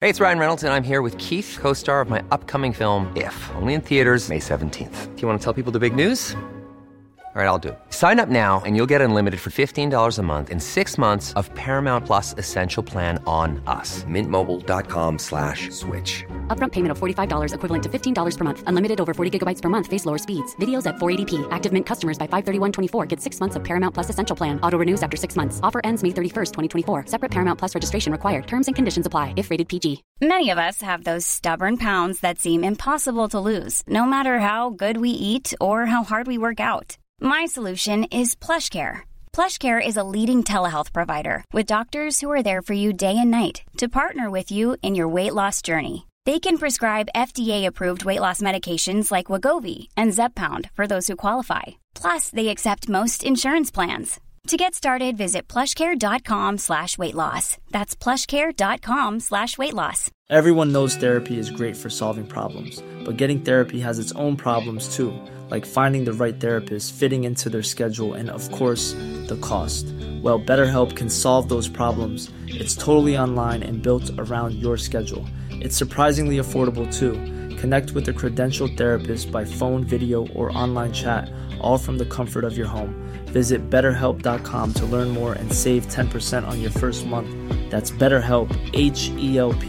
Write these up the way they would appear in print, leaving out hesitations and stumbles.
Hey, it's Ryan Reynolds, and I'm here with Keith, co-star of my upcoming film, If, only in theaters May 17th. Do you want to tell people the big news? All right, I'll do it. Sign up now and you'll get unlimited for $15 a month and 6 months of Paramount Plus Essential Plan on us. MintMobile.com/switch. Upfront payment of $45 equivalent to $15 per month. Unlimited over 40 gigabytes per month. Face lower speeds. Videos at 480p. Active Mint customers by 531.24 get 6 months of Paramount Plus Essential Plan. Auto renews after 6 months. Offer ends May 31st, 2024. Separate Paramount Plus registration required. Terms and conditions apply if rated PG. Many of us have those stubborn pounds that seem impossible to lose, no matter how good we eat or how hard we work out. My solution is PlushCare. PlushCare is a leading telehealth provider with doctors who are there for you day and night to partner with you in your weight loss journey. They can prescribe FDA-approved weight loss medications like Wegovy and Zepbound for those who qualify. Plus, they accept most insurance plans. To get started, visit plushcare.com/weightloss. That's plushcare.com/weightloss. Everyone knows therapy is great for solving problems, but getting therapy has its own problems too, like finding the right therapist, fitting into their schedule, and of course, the cost. Well, BetterHelp can solve those problems. It's totally online and built around your schedule. It's surprisingly affordable too. Connect with a credentialed therapist by phone, video, or online chat, all from the comfort of your home. Visit BetterHelp.com to learn more and save 10% on your first month. That's BetterHelp, H-E-L-P.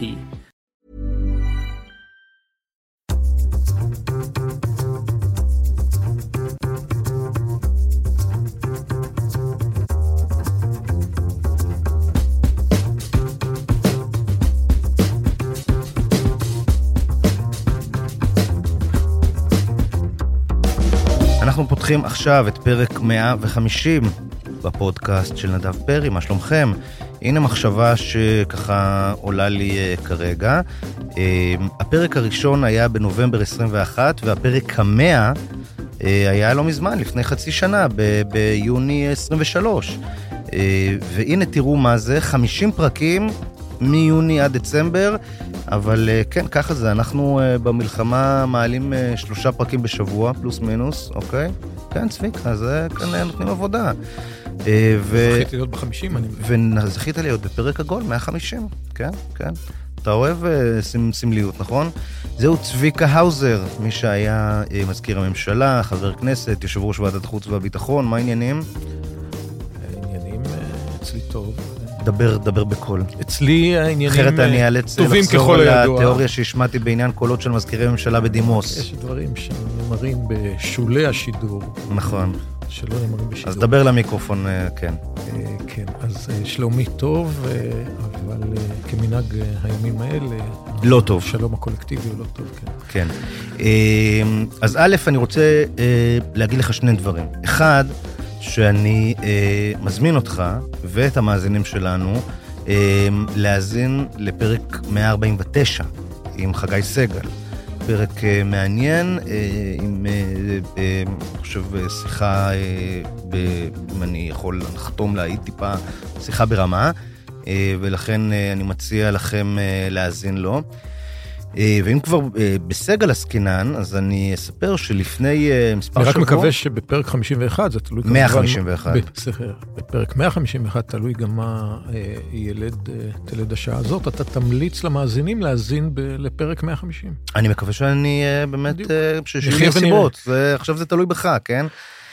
אנחנו פותחים עכשיו את פרק 150 בפודקאסט של נדב פרי. מה שלומכם? הנה מחשבה שככה עולה לי כרגע. הפרק הראשון היה בנובמבר 21, והפרק 100 היה לא מזמן, לפני חצי שנה, ביוני 23. והנה תראו מה זה, 50 פרקים מיוני עד דצמבר, אבל כן, ככה זה, אנחנו במלחמה מעלים 3 פרקים בשבוע, פלוס מינוס, אוקיי? כן, צביקה, זה כאן נותנים עבודה. זכיתי להיות ב-50, וזכית להיות בפרק עגול, 150, כן, כן. אתה אוהב סמליות, נכון? זהו צביקה האוזר, מי שהיה מזכיר הממשלה, חבר כנסת, יושב ראש ועדת החוץ והביטחון, מה העניינים? העניינים אצלי טוב. דבר בקול. אצלי העניינים אחרת אני אאלץ לחזור לתיאוריה שהשמעתי בעניין קולות של מזכירי ממשלה בדימוס. יש דברים שנאמרים בשולי השידור. נכון. שלא נאמרים בשידור. אז דבר למיקרופון, כן. כן, אז שלומי טוב, אבל כמנהג הימים האלה... לא טוב. שלום הקולקטיבי הוא לא טוב, כן. כן. אז א', אני רוצה להגיד לך 2 דברים. אחד, שאני מזמין אותך ואת המאזינים שלנו להאזין לפרק 149 עם חגי סגל. פרק מעניין, עם, אני חושב, שיחה, אם אני יכול לחתום להעיד טיפה, שיחה ברמה, ולכן אני מציע לכם להאזין לו. ואם כבר בסגל הסקינן, אז אני אספר שלפני מספר שבוע... אני רק מקווה שבפרק 51, זה תלוי... 151. בפרק 151 תלוי גם מה תלד השעה הזאת. אתה תמליץ למאזינים להאזין לפרק 150. אני מקווה שאני באמת... שיהיה סיבות. עכשיו זה תלוי בך, כן?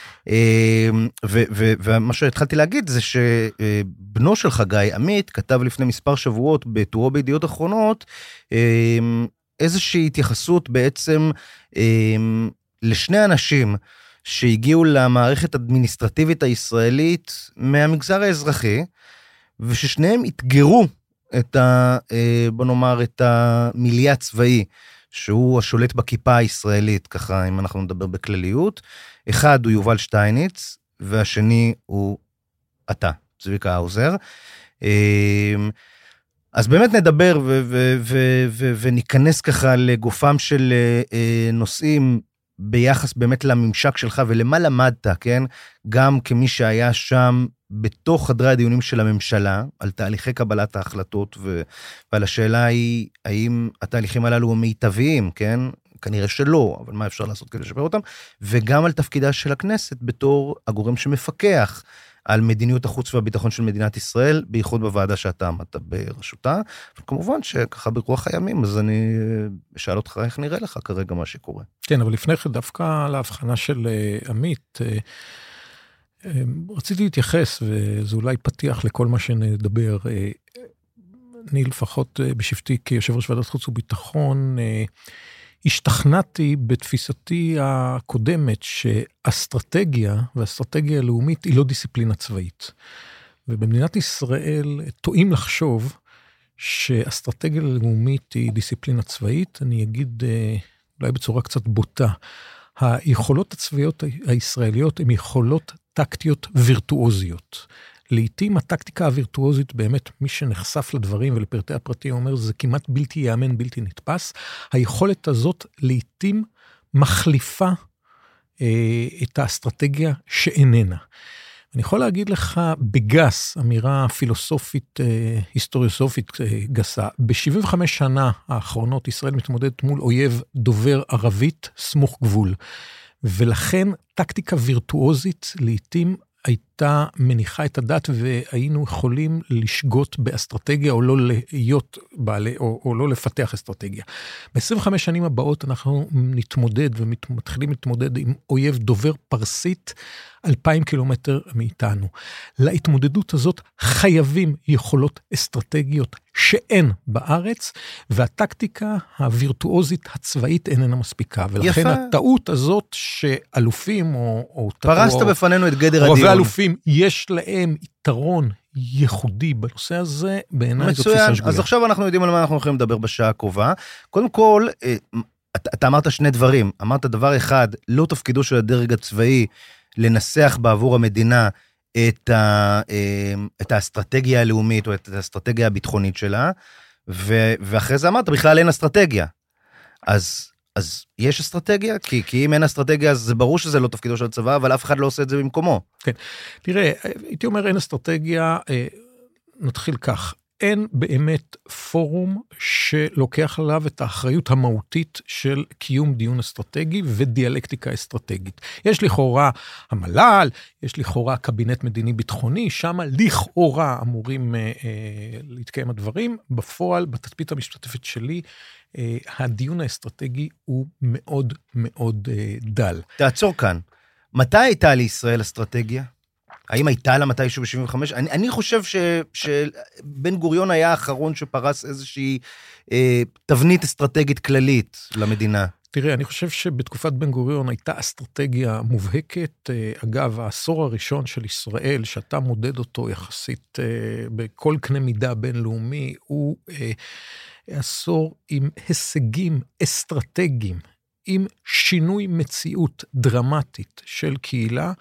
ומה שהתחלתי להגיד זה שבנו של חגי, עמית, כתב לפני מספר שבועות בטורו בידיעות אחרונות איזושהי התייחסות בעצם לשני אנשים שהגיעו למערכת האדמיניסטרטיבית הישראלית מהמגזר האזרחי, וששניהם התגרו את בוא נאמר את המיליה הצבאי שהוא השולט בכיפה הישראלית, ככה אם אנחנו נדבר בכלליות. אחד הוא יובל שטייניץ, והשני הוא אתה, צביקה האוזר. אז באמת נדבר וניכנס ככה לגופם של נושאים ביחס באמת לממשק שלך ולמה למדת, כן? גם כמי שהיה שם בתוך חדרי הדיונים של הממשלה, על תהליכי קבלת ההחלטות, ועל השאלה היא, האם התהליכים הללו הם מיטביים, כן? כנראה שלא, אבל מה אפשר לעשות כדי לשפר אותם? וגם על תפקידה של הכנסת בתור הגורם שמפקח על מדיניות החוץ והביטחון של מדינת ישראל, בייחוד בוועדה שאתה עמדת בראשותה, וכמובן שככה ברוח הימים, אז אני אשאל אותך איך נראה לך כרגע מה שקורה. כן, אבל לפני כן דווקא להבחנה של עמית, רציתי להתייחס, וזה אולי פתיח לכל מה שנדבר, אני לפחות בשבתי כיושב ראש ועדת חוץ וביטחון, השתכנעתי בתפיסתי הקודמת שאסטרטגיה והאסטרטגיה הלאומית היא לא דיסציפלינה צבאית. ובמדינת ישראל טועים לחשוב שאסטרטגיה לאומית היא דיסציפלינה צבאית, אני אגיד אולי בצורה קצת בוטה, היכולות הצבאיות הישראליות הן יכולות טקטיות וירטואוזיות. לעתים הטקטיקה הווירטואוזית באמת, מי שנחשף לדברים ולפרטי הפרטי אומר, זה כמעט בלתי יאמן, בלתי נתפס. היכולת הזאת לעתים מחליפה את האסטרטגיה שאיננה. אני יכול להגיד לך בגס, אמירה פילוסופית, היסטוריוסופית גסה, ב-75 שנה האחרונות ישראל מתמודדת מול אויב דובר ערבית סמוך גבול. ולכן טקטיקה וירטואוזית לעתים הייתה מניחה את הדת והיינו יכולים לשגות באסטרטגיה או לא להיות בעלי, או לא לפתח אסטרטגיה. ב-25 שנים הבאות אנחנו נתמודד ומתחילים להתמודד עם אויב דובר פרסית 2,000 קילומטר מאיתנו. להתמודדות הזאת חייבים יכולות אסטרטגיות שאין בארץ, והטקטיקה הווירטואוזית הצבאית איננה מספיקה. ולכן יפה. הטעות הזאת שאלופים או פרסת בפנינו את גדר הדיון. ואלופים יש להם יתרון ייחודי בנושא הזה, בעיניי זו תפיסה שגויה. אז עכשיו אנחנו יודעים על מה אנחנו יכולים לדבר בשעה הקרובה. קודם כל, אתה אמרת שני דברים. אמרת דבר אחד, לא תפקידו של הדרג הצבאי לנסח בעבור המדינה את האסטרטגיה הלאומית או את האסטרטגיה הביטחונית שלה, ואחרי זה אמרת, בכלל אין אסטרטגיה. אז יש אסטרטגיה? כי אם אין אסטרטגיה, אז זה ברור שזה לא תפקידו של הצבא, אבל אף אחד לא עושה את זה במקומו. כן. תראה, הייתי אומר, אין אסטרטגיה, נתחיל כך. אין באמת פורום שלוקח עליו את האחריות המהותית של קיום דיון אסטרטגי ודיאלקטיקה אסטרטגית. יש לכאורה המל"ל, יש לכאורה קבינט מדיני ביטחוני, שם לכאורה אמורים להתקיים הדברים. בפועל, בתצפית המשתתפת שלי, הדיון האסטרטגי הוא מאוד מאוד דל. תעצור כאן. מתי הייתה לישראל אסטרטגיה? האם הייתה לה מתישהו ב-75? אני חושב שבן גוריון היה האחרון שפרס איזושהי תבנית אסטרטגית כללית למדינה. תראה, אני חושב שבתקופת בן גוריון הייתה אסטרטגיה מובהקת. אגב, העשור הראשון של ישראל, שאתה מודד אותו יחסית בכל קנה מידה בינלאומי, הוא עשור עם הישגים אסטרטגיים, עם שינוי מציאות דרמטית של קהילה,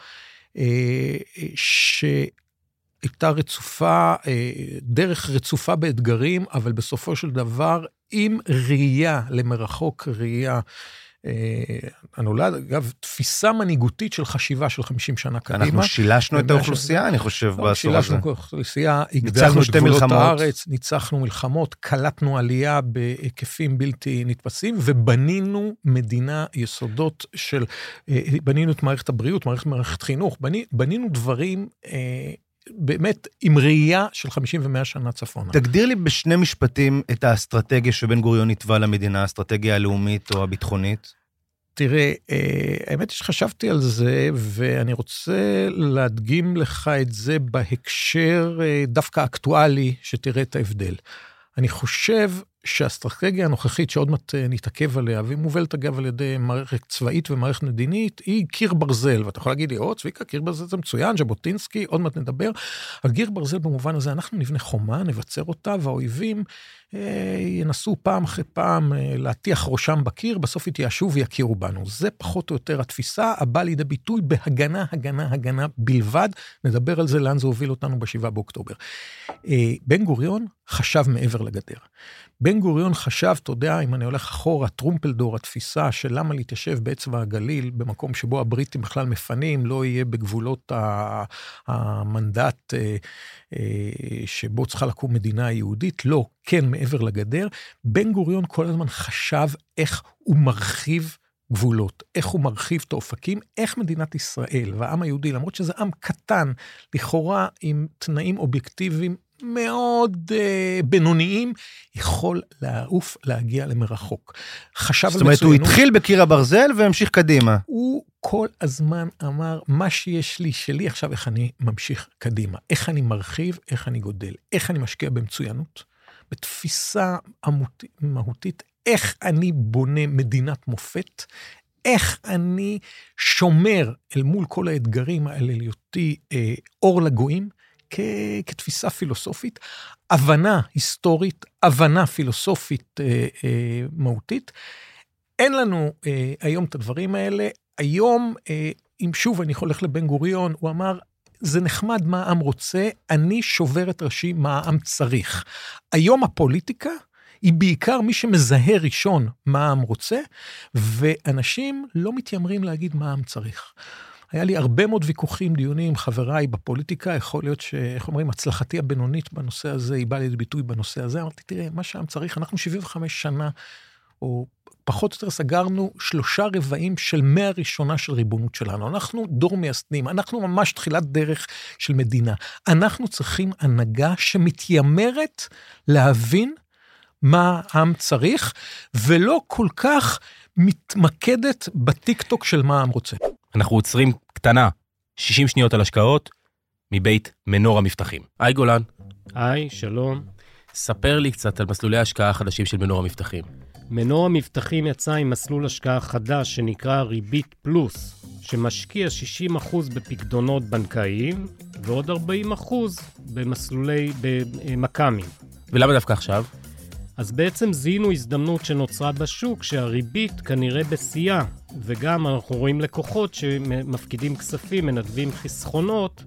שהייתה רצופה, דרך רצופה באתגרים, אבל בסופו של דבר, עם ראייה למרחוק, ראייה הנולד, אגב, תפיסה מנהיגותית של חשיבה של 50 שנה קדימה. אנחנו שילשנו את האוכלוסייה, אני חושב, בעשור הזה. שילשנו את האוכלוסייה, הגדלנו את גבולות הארץ, ניצחנו מלחמות, קלטנו עלייה בהיקפים בלתי נתפסים, ובנינו מדינה יסודות של, בנינו את מערכת הבריאות, מערכת חינוך, בנינו דברים באמת עם ראייה של 50 ו-100 שנה צפונה. תגדיר לי בשני משפטים את האסטרטגיה שבן גוריון התווה למדינה, האסטרטגיה הלאומית או הביטחונית. תראה, האמת היא שחשבתי על זה, ואני רוצה להדגים לך את זה בהקשר דווקא אקטואלי, שתראה את ההבדל. אני חושב שהאסטרטגיה הנוכחית שעוד מעט נתעכב עליה, והיא מובלת אגב על ידי מערכת צבאית ומערכת מדינית, היא קיר ברזל, ואתה יכול להגיד לי, צביקה, קיר ברזל זה מצוין, ז'בוטינסקי, עוד מעט נדבר, על קיר ברזל במובן הזה, אנחנו נבנה חומה, נבצר אותה, והאויבים ינסו פעם אחרי פעם להטיח ראשם בקיר, בסוף יתייאשו ויכירו בנו. זה פחות או יותר התפיסה, הבא לידי ביטוי בהגנה, הגנה בלבד, נדבר על זה, לאן זה הוביל אותנו ב7 באוקטובר. בן גוריון חשב מעבר לגדר. בן גוריון חשב, אתה יודע, אם אני הולך אחורה, טרומפלדור, התפיסה של למה להתיישב באצבע הגליל, במקום שבו הבריטים בכלל מפנים, לא יהיה בגבולות המנדט שבו צריכה לקום מדינה יהודית, לא, כן, מעבר לגדר. בן גוריון כל הזמן חשב איך הוא מרחיב הגבולות, איך הוא מרחיב את האופקים, איך מדינת ישראל והעם היהודי, למרות שזה עם קטן, לכאורה עם תנאים אובייקטיביים מאוד בינוניים, יכול לעוף להגיע למרחוק. זאת אומרת, הוא התחיל בקיר הברזל והמשיך קדימה. הוא כל הזמן אמר, מה שיש לי שלי, עכשיו איך אני ממשיך קדימה, איך אני מרחיב, איך אני גודל, איך אני משקיע במצוינות, בתפיסה מהותית, איך אני בונה מדינת מופת, איך אני שומר אל מול כל האתגרים האלה להיותי אור לגויים, כתפיסה פילוסופית, הבנה היסטורית, הבנה פילוסופית מהותית. אין לנו היום את הדברים האלה. היום, אם שוב אני הולך לבן גוריון, הוא אמר, זה נחמד מה העם רוצה, אני שובר את ראשי מה העם צריך. היום הפוליטיקה היא בעיקר מי שמזהה ראשון מה העם רוצה, ואנשים לא מתיימרים להגיד מה העם צריך. היה לי הרבה מאוד ויכוחים, דיונים, חבריי בפוליטיקה, יכול להיות שאיך אומרים, הצלחתי הבינונית בנושא הזה, היא באה לידי ביטוי בנושא הזה, אמרתי, תראה, מה שהעם צריך, אנחנו 75 שנה, או פחות או יותר סגרנו 3/4 של 100 ראשונה של ריבונות שלנו. אנחנו דור מייסדים, אנחנו ממש תחילת דרך של מדינה. אנחנו צריכים הנהגה שמתיימרת להבין מה העם צריך, ולא כל כך מתמקדת בטיק-טוק של מה העם רוצה. אנחנו עוצרים קטנה, 60 שניות על השקעות, מבית מנור המבטחים. היי גולן. היי, שלום. ספר לי קצת על מסלולי ההשקעה החדשים של מנור המבטחים. מנור המבטחים יצא עם מסלול השקעה חדש שנקרא ריבית פלוס, שמשקיע 60% בפקדונות בנקאיים, ועוד 40% במסלולי במקמים. ולמה דווקא עכשיו? אז בעצם זיהינו הזדמנות שנוצרה בשוק, שהריבית כנראה בשיאה, וגם אנחנו רואים לקוחות שמפקידים כספים, מנדבים חסכונות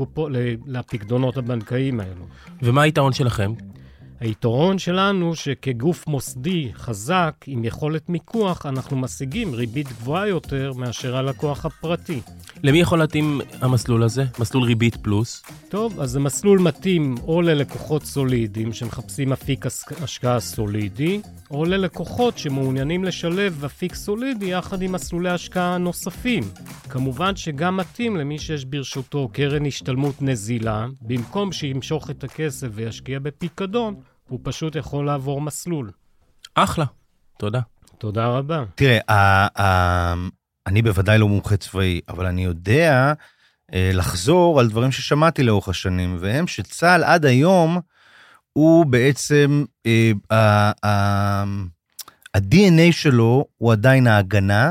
לפקדונות הבנקאיים האלו. ומה היתרון שלכם? היתרון שלנו שכגוף מוסדי חזק עם יכולת מיקוח, אנחנו משיגים ריבית גבוהה יותר מאשר הלקוח הפרטי. למי יכול להתאים המסלול הזה? מסלול ריבית פלוס? טוב, אז זה מסלול מתאים או ללקוחות סולידיים שמחפשים אפיק השקעה סולידי, או ללקוחות שמעוניינים לשלב אפיק סולידי יחד עם מסלולי השקעה נוספים. כמובן שגם מתאים למי שיש ברשותו קרן השתלמות נזילה, במקום שימשוך את הכסף וישקיע בפיקדון, הוא פשוט יכול לעבור מסלול. אחלה, תודה. תודה רבה. תראה, אני בוודאי לא מומחה צבאי, אבל אני יודע לחזור על דברים ששמעתי לאורך השנים, והם שצה"ל עד היום הוא בעצם, ה-DNA שלו הוא עדיין ההגנה,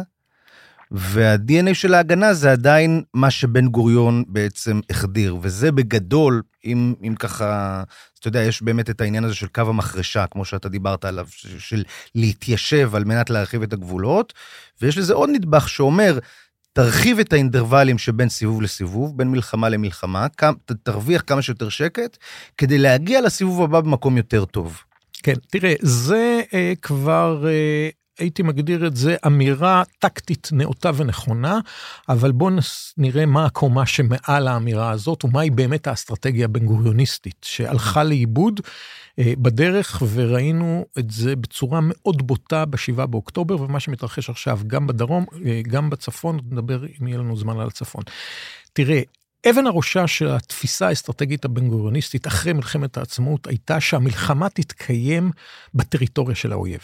וה-DNA של ההגנה זה עדיין מה שבן גוריון בעצם החדיר, וזה בגדול, אם ככה, אתה יודע, יש באמת את העניין הזה של קו המחרשה, כמו שאתה דיברת עליו, של להתיישב על מנת להרחיב את הגבולות, ויש לזה עוד נדבך שאומר, תרחיב את האינטרוולים שבין סיבוב לסיבוב, בין מלחמה למלחמה, תרוויח כמה שיותר שקט, כדי להגיע לסיבוב הבא במקום יותר טוב. כן, תראה, זה כבר, הייתי מגדיר את זה, אמירה טקטית נאותה ונכונה, אבל בואו נראה מה הקומה שמעל האמירה הזאת, ומהי באמת האסטרטגיה הבן-גוריוניסטית, שהלכה לאיבוד בדרך, וראינו את זה בצורה מאוד בוטה ב7 באוקטובר, ומה שמתרחש עכשיו גם בדרום, גם בצפון, נדבר אם יהיה לנו זמן על הצפון. תראה, אבן הראשה של התפיסה האסטרטגית הבן-גוריוניסטית אחרי מלחמת העצמאות, הייתה שהמלחמה תתקיים בטריטוריה של האויב.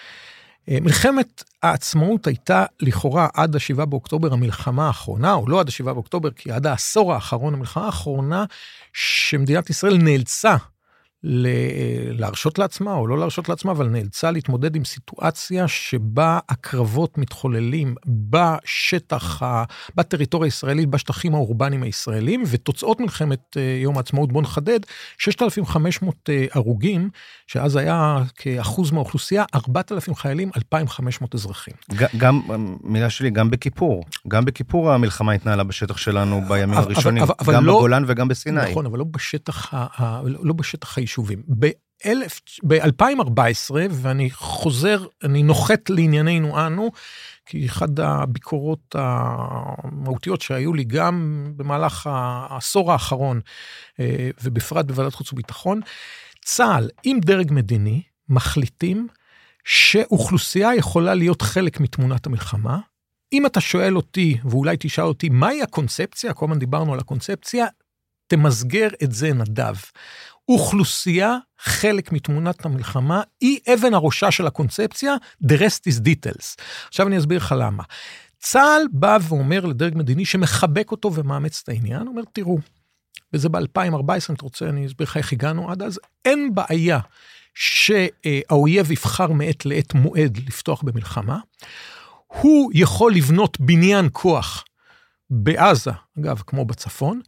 מלחמת העצמאות הייתה לכאורה עד ה7 באוקטובר המלחמה האחרונה, או לא עד ה7 באוקטובר, כי עד העשור האחרון, המלחמה האחרונה שמדינת ישראל נאלצה להרשות לעצמה, או לא להרשות לעצמה, אבל נאלצה להתמודד עם סיטואציה שבה הקרבות מתחוללים בשטח, בטריטוריה הישראלית, בשטחים האורבניים הישראלים, ותוצאות מלחמת יום העצמאות, בוא נחדד, 6,500 הרוגים, שאז היה כאחוז מהאוכלוסייה, 4,000 חיילים, 2,500 אזרחים. גם, מילה שלי, גם בכיפור. גם בכיפור המלחמה התנהלה בשטח שלנו בימים הראשונים, גם בגולן וגם בסיני. נכון, אבל לא בשטח היישובים. ב-2014, ואני חוזר, אני נוחת לענייננו אנו, כי אחד הביקורות המהותיות שהיו לי גם במהלך העשור האחרון, ובפרט בוועדת חוץ וביטחון, צה"ל עם דרג מדיני מחליטים שאוכלוסייה יכולה להיות חלק מתמונת המלחמה. אם אתה שואל אותי, ואולי תשאל אותי, מהי הקונספציה? כל הזמן דיברנו על הקונספציה, תמסגר את זה נדב. אוכלוסייה, חלק מתמונת המלחמה, היא אבן הראשה של הקונספציה, the rest is details. עכשיו אני אסביר לך למה. צה"ל בא ואומר לדרג מדיני שמחבק אותו ומאמץ את העניין, אומר, תראו, וזה ב-2014, אם אתה רוצה, אני אסביר לך איך הגענו עד אז, אין בעיה שהאויב יבחר מעת לעת מועד לפתוח במלחמה, הוא יכול לבנות בניין כוח בעזה, אגב, כמו בצפון,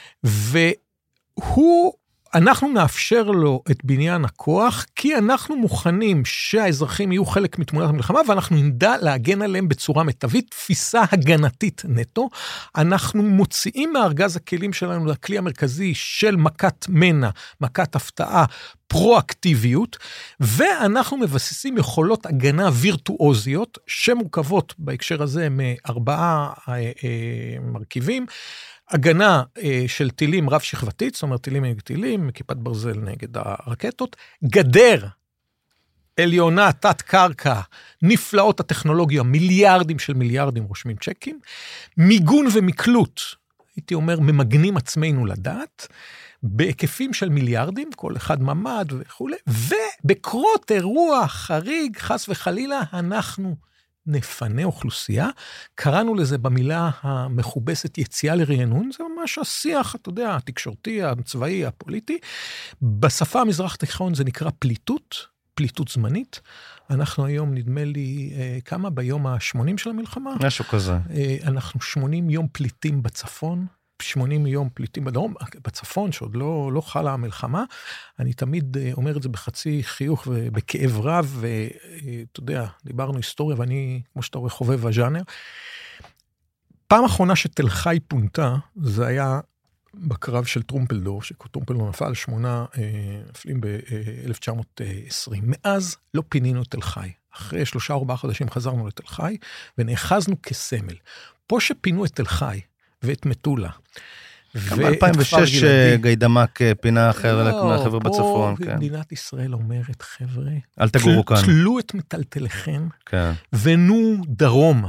אנחנו נאפשר לו את בניין הכוח, כי אנחנו מוכנים שהאזרחים יהיו חלק מתמונת המלחמה, ואנחנו נדע להגן עליהם בצורה מיטבית, תפיסה הגנתית נטו. אנחנו מוציאים מארגז הכלים שלנו לכלי המרכזי של מכת מנע, מכת הפתעה, פרואקטיביות, ואנחנו מבססים יכולות הגנה וירטואוזיות, שמורכבות בהקשר הזה מארבעה מרכיבים, הגנה של טילים רב שכבתית, זאת אומרת טילים נגד טילים, כיפת ברזל נגד הרקטות, גדר עליונה, תת קרקע, נפלאות הטכנולוגיה, מיליארדים של מיליארדים רושמים צ'קים, מיגון ומקלות, הייתי אומר, ממגנים עצמנו לדעת, בהיקפים של מיליארדים, כל אחד ממד וכו', ובקרות אירוע חריג, חס וחלילה, אנחנו נפנה אוכלוסייה, קראנו לזה במילה המכובסת יציאה לרענון, זה ממש השיח, אתה יודע, התקשורתי, הצבאי, הפוליטי, בשפה המזרח התיכון זה נקרא פליטות זמנית, אנחנו היום נדמה לי כמה ביום ה-80 של המלחמה, משהו כזה. אנחנו 80 יום פליטים בצפון, 80 יום פליטים בדרום, בצפון, שעוד לא חלה המלחמה, אני תמיד אומר את זה בחצי חיוך ובכאב רב, ואתה יודע, דיברנו היסטוריה, ואני, כמו שאתה רואה, חובב הז'אנר. פעם אחרונה שתל חי פונתה, זה היה בקרב של טרומפלדור, שטרומפלדור נפל 8 נפלים ב-1920. מאז לא פינינו את תל חי. אחרי 3-4 חודשים חזרנו לתל חי, ונאחזנו כסמל. פה שפינו את תל חי, ואת מטולה. גם ב-2006 גיידמק פינה אחרת מהחבר'ה בצפון. פה מדינת ישראל אומרת, חבר'ה, אל תגורו כאן. תלו את מטלטליכם, ונו דרומה.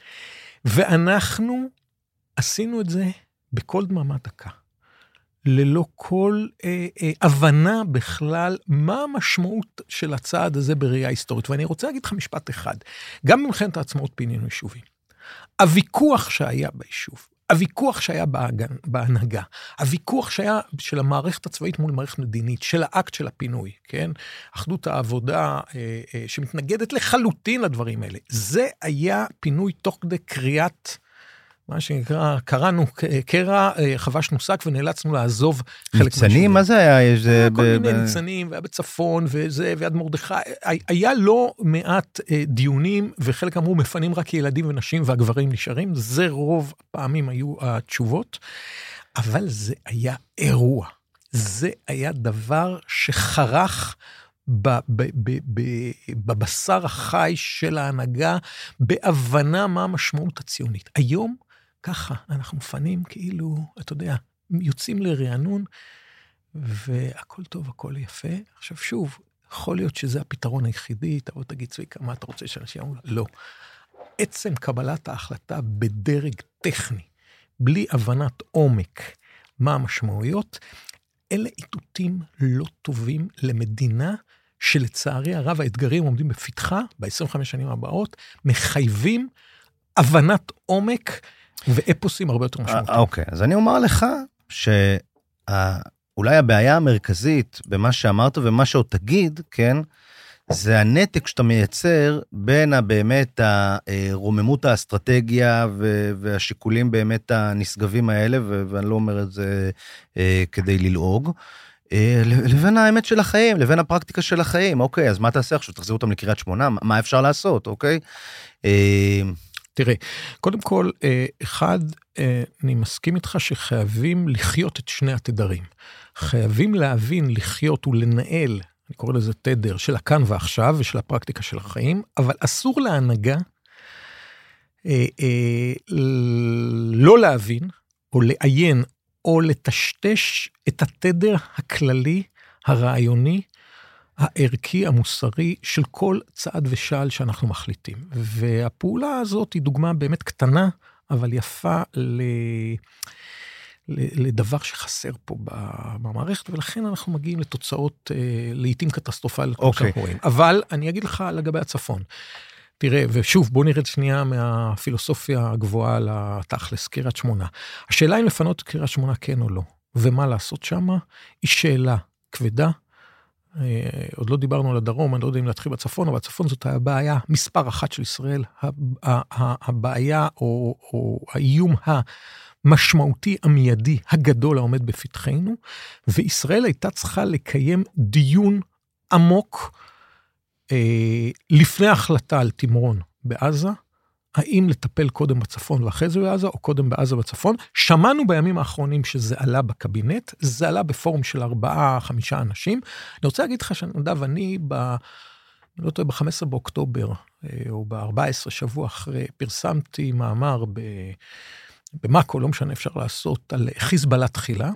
ואנחנו עשינו את זה בכל דממה דקה. ללא כל הבנה בכלל מה המשמעות של הצעד הזה בראייה היסטורית. ואני רוצה להגיד לך משפט אחד. גם במלחמת העצמאות פינינו יישובים. הוויכוח שהיה ביישוב, הוויכוח שהיה בהנהגה, הוויכוח שהיה של המערכת הצבאית מול מערכת מדינית, של האקט של הפינוי, כן? אחדות העבודה שמתנגדת לחלוטין לדברים האלה. זה היה פינוי תוך כדי קריאת, מה שנקרא, קראנו קרע, חבשנו שק ונאלצנו לעזוב חלק ניצנים? מה זה היה? כל מיני ניצנים, והיה בצפון, וזה, ויד מרדכי. היה לא מעט דיונים, וחלק אמרו, מפנים רק ילדים ונשים, והגברים נשארים. זה רוב הפעמים היו התשובות, אבל זה היה אירוע. זה היה דבר שחרך בבשר החי של ההנהגה, בהבנה מה המשמעות הציונית. היום, ככה, אנחנו מפנים כאילו, אתה יודע, יוצאים לרענון, והכל טוב, הכל יפה. עכשיו שוב, יכול להיות שזה הפתרון היחידי, תבוא תגיד צביקה, מה אתה רוצה שאנשים אמרו? לא. עצם קבלת ההחלטה בדרג טכני, בלי הבנת עומק מה המשמעויות, אלה איתותים לא טובים למדינה, שלצערי הרב האתגרים עומדים בפתחה, ב-25 שנים הבאות, מחייבים הבנת עומק ואפוסים הרבה יותר משמעותיים. אוקיי, אז אני אומר לך שאולי הבעיה המרכזית במה שאמרת ומה שעוד תגיד, כן, זה הנתק שאתה מייצר בין באמת הרוממות האסטרטגיה והשיקולים באמת הנשגבים האלה, ואני לא אומר את זה כדי ללעוג, לבין האמת של החיים, לבין הפרקטיקה של החיים. אוקיי, אז מה תעשה עכשיו? תחזיר אותם לקריית שמונה? מה אפשר לעשות? אוקיי? תראה, קודם כל, אחד, אני מסכים איתך שחייבים לחיות את שני התדרים. חייבים להבין, לחיות ולנהל, אני קורא לזה תדר, של הכאן ועכשיו ושל הפרקטיקה של החיים, אבל אסור להנהגה לא להבין או לעיין או לטשטש את התדר הכללי, הרעיוני, הערכי, המוסרי, של כל צעד ושעל שאנחנו מחליטים. והפעולה הזאת היא דוגמה באמת קטנה, אבל יפה לדבר שחסר פה במערכת, ולכן אנחנו מגיעים לתוצאות לעתים קטסטרופליות. אבל אני אגיד לך לגבי הצפון. תראה, ושוב, בוא נרד שנייה מהפילוסופיה הגבוהה לתכלס, קריית שמונה. השאלה אם לפנות קריית שמונה כן או לא, ומה לעשות שם, היא שאלה כבדה. עוד לא דיברנו על הדרום, אני לא יודע אם להתחיל בצפון, אבל הצפון זאת הבעיה מספר אחת של ישראל, הבעיה או האיום המשמעותי, המיידי, הגדול העומד בפתחנו, וישראל הייתה צריכה לקיים דיון עמוק, לפני ההחלטה על תמרון בעזה, האם לטפל קודם בצפון ואחרי זה בעזה, או קודם בעזה בצפון. שמענו בימים האחרונים שזה עלה בקבינט, זה עלה בפורום של 4-5 אנשים. אני רוצה להגיד לך שנדב, אני לא טועה, ב-15 באוקטובר, או ב-14 שבוע אחרי, פרסמתי מאמר במאקו, לא משנה אפשר לעשות, על חיזבאללה תחילה.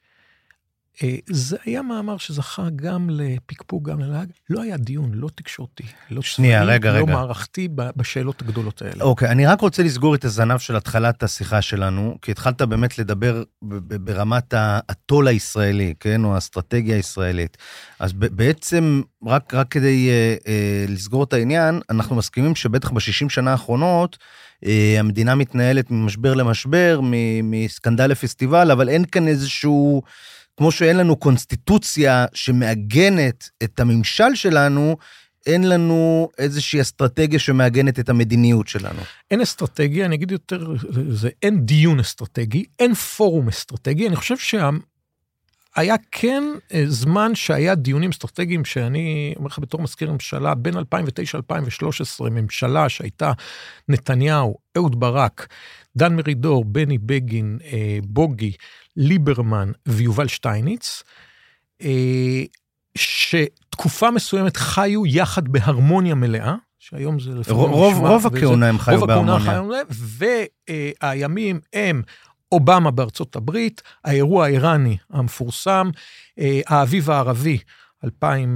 זה היה מאמר שזכה גם לפיקפוק, גם ללהג. לא היה דיון, לא תקשורתי, לא צבאי, לא מערכתי בשאלות הגדולות האלה. אוקיי, אני רק רוצה לסגור את הזנב של התחלת השיחה שלנו, כי התחלת באמת לדבר ברמת הטול הישראלי, כן, או האסטרטגיה הישראלית. אז בעצם, רק כדי לסגור את העניין, אנחנו מסכימים שבטח ב-60 שנה האחרונות, המדינה מתנהלת ממשבר למשבר, מסקנדל לפסטיבל, אבל אין כאן איזשהו כמו שאין לנו קונסטיטוציה שמאגנת את הממשל שלנו, אין לנו איזושהי אסטרטגיה שמאגנת את המדיניות שלנו. אין אסטרטגיה, אני אגיד יותר, אין דיון אסטרטגי, אין פורום אסטרטגי, אני חושב היה כן זמן שהיה דיונים אסטרטגיים, שאני אומר לך בתור מזכיר ממשלה, בין 2009-2013, ממשלה שהייתה נתניהו, אהוד ברק, דן מרידור, בני בגין, בוגי, ליברמן ויובל שטייניץ, שתקופה מסוימת חיו יחד בהרמוניה מלאה, שהיום זה לפעמים רוב הכהונה הם חיו בהרמוניה. והימים הם אובמה בארצות הברית, האירוע האיראני המפורסם, האביב הערבי 2011-2012,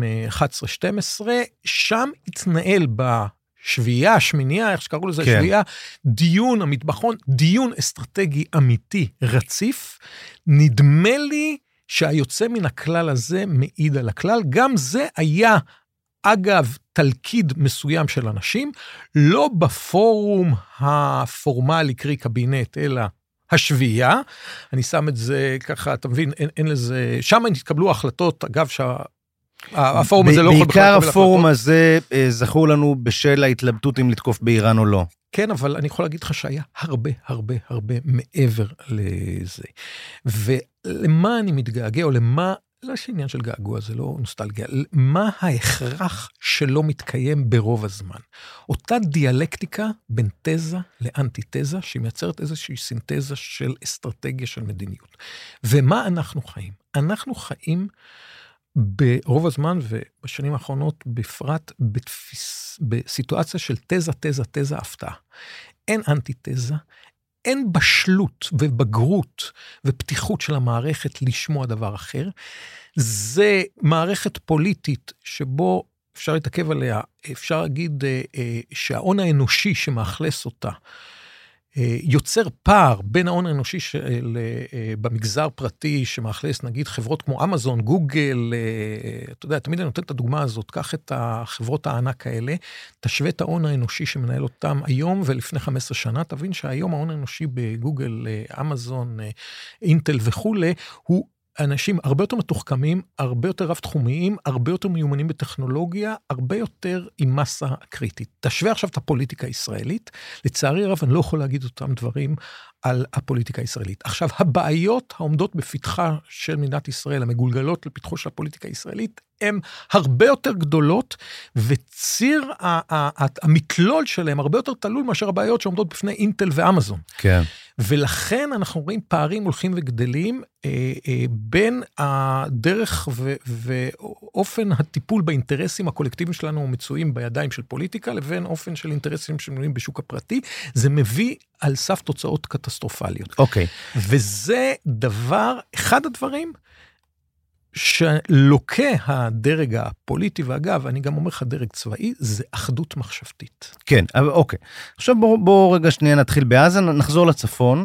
שם התנהל בשביעייה, השמינייה, איך שקראו לזה, השביעייה, דיון המטבחון, דיון אסטרטגי אמיתי רציף, נדמה לי שהיוצא מן הכלל הזה מעיד על הכלל, גם זה היה אגב תלכיד מסוים של אנשים, לא בפורום הפורמלי קרי קבינט, אלא השביעייה, אני שם את זה ככה, אתה מבין, אין לזה, שם נתקבלו החלטות, אגב שהפורום הזה לא יכול בכלל לקבל החלטות. בעיקר הפורום הזה זכור לנו בשל ההתלבטות אם לתקוף באיראן או לא. כן, אבל אני יכול להגיד לך שהיה הרבה מעבר לזה. ולמה אני מתגעגע, או למה, לא יש עניין של געגוע, זה לא נוסטלגיה, מה ההכרח שלא מתקיים ברוב הזמן? אותה דיאלקטיקה בין תזה לאנטי-תזה, שמייצרת איזושהי סינתזה של אסטרטגיה של מדיניות. ומה אנחנו חיים? אנחנו חיים ברוב הזמן, ובשנים האחרונות בפרט, בסיטואציה של תזה, הפתעה. אין אנטי-תזה, אין בשלות ובגרות ופתיחות של המערכת לשמוע דבר אחר. זה מערכת פוליטית שבו אפשר להתעכב עליה, אפשר להגיד שההון האנושי שמאכלס אותה, יוצר פער בין ההון האנושי במגזר פרטי שמאכלס, נגיד חברות כמו אמזון, גוגל, אתה יודע, תמיד אני נותן את הדוגמה הזאת, קח את החברות הענק האלה, תשווה את ההון האנושי שמנהל אותם היום ולפני 15 שנה, תבין שהיום ההון האנושי בגוגל, אמזון, אינטל וכו', הוא אנשים הרבה יותר מתוחכמים, הרבה יותר רב-תחומיים, הרבה יותר מיומנים בטכנולוגיה, הרבה יותר עם מסה קריטית. תשווה עכשיו את הפוליטיקה הישראלית, לצערי הרב אני לא יכול להגיד אותם דברים על הפוליטיקה הישראלית. עכשיו, הבעיות העומדות בפתחה של מדינת ישראל, המגולגלות לפתחו של הפוליטיקה הישראלית, הן הרבה יותר גדולות, וציר המתלול שלהם הרבה יותר תלוי מאשר הבעיות שעומדות בפני אינטל ואמזון. כן. ולכן אנחנו רואים פערים הולכים וגדלים בין הדרך ואופן הטיפול באינטרסים הקולקטיביים שלנו מצויים בידיים של פוליטיקה, לבין אופן של אינטרסים שמנויים בשוק הפרטי. זה מביא על סף תוצאות קטסטרופליות. אוקיי. וזה דבר, אחד הדברים, שלוקה הדרג הפוליטי, ואגב, אני גם אומר לך דרג צבאי, זה אחדות מחשבתית. כן, אוקיי. עכשיו בוא רגע שנייה נתחיל בעזה, נחזור לצפון,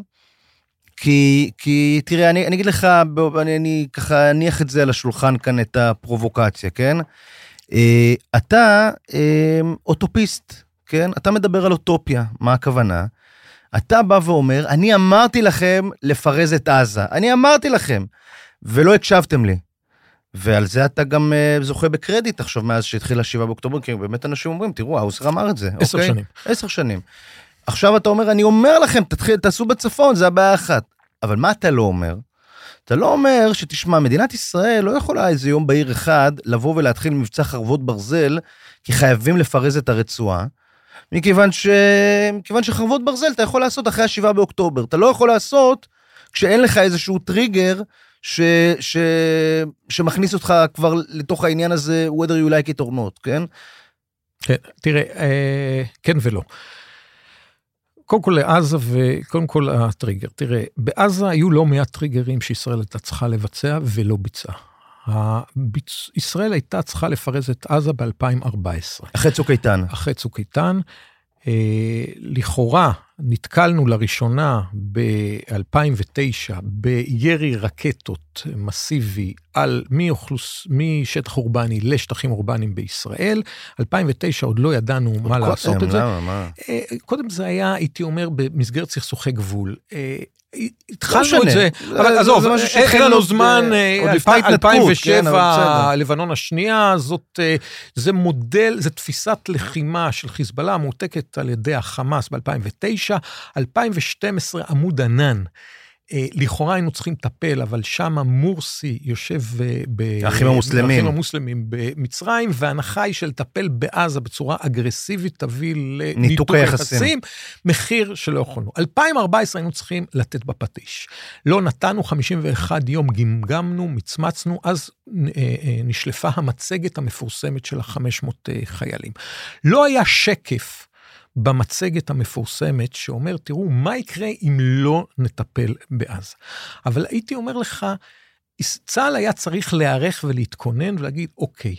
כי תראה, אני אגיד לך, אני ככה אניח את זה על השולחן כאן, את הפרובוקציה, כן? אתה אוטופיסט, כן? אתה מדבר על אוטופיה, מה הכוונה? אתה בא ואומר, אני אמרתי לכם לפרז את עזה, אני אמרתי לכם, ולא הקשבתם לי. ועל זה אתה גם זוכה בקרדיט עכשיו מאז שהתחיל 7 באוקטובר, כי באמת אנשים אומרים, תראו, האוסר אמר את זה. 10 אוקיי? שנים. 10 שנים. עכשיו אתה אומר, אני אומר לכם, תעשו בצפון, זה הבעיה אחת. אבל מה אתה לא אומר? אתה לא אומר שתשמע, מדינת ישראל לא יכולה איזה יום בעיר אחד לבוא ולהתחיל מבצע חרבות ברזל, כי חייבים לפרז את הרצועה, מכיוון שחרבות ברזל אתה יכול לעשות אחרי 7 באוקטובר. אתה לא יכול לעשות כשאין לך איזשהו טריגר שמכניס אותך כבר לתוך העניין הזה, whether you like it or not, כן? כן, תראה, כן ולא. קודם כל לעזה וקודם כל הטריגר. תראה, בעזה היו לא מעט טריגרים שישראל הייתה צריכה לבצע ולא ביצעה. ישראל הייתה צריכה לפרז את עזה ב-2014. אחרי צוק איתן. אחרי צוק איתן. לכאורה נתקלנו לראשונה ב-2009 בירי רקטות מסיבי משטח אורבני לשטחים אורבניים בישראל. 2009 עוד לא ידענו מה לעשות את זה. קודם זה היה, הייתי אומר, במסגרת סכסוכי גבול. התחלנו את זה, אבל עזוב, אין לנו זמן, 2007, לבנון השנייה, זה מודל, זה תפיסת לחימה של חיזבאללה, מועתקת על ידי החמאס ב-2009, 2012 עמוד ענן, לכאורה היינו צריכים לטפל, אבל שם מורסי יושב האחים המוסלמים במצרים, וההנחה היא של לטפל בעזה בצורה אגרסיבית, תביא לניתוק היחסים, מחיר שלא יכולנו. 2014 היינו צריכים לתת בפטיש. לא נתנו 51 יום, גמגמנו, מצמצנו, אז נשלפה המצגת המפורסמת של 500 חיילים. לא היה שקף במצגת המפורסמת שאומר, תראו, מה יקרה אם לא נטפל בעזה? אבל הייתי אומר לך, צה"ל היה צריך להיערך ולהתכונן ולהגיד, אוקיי,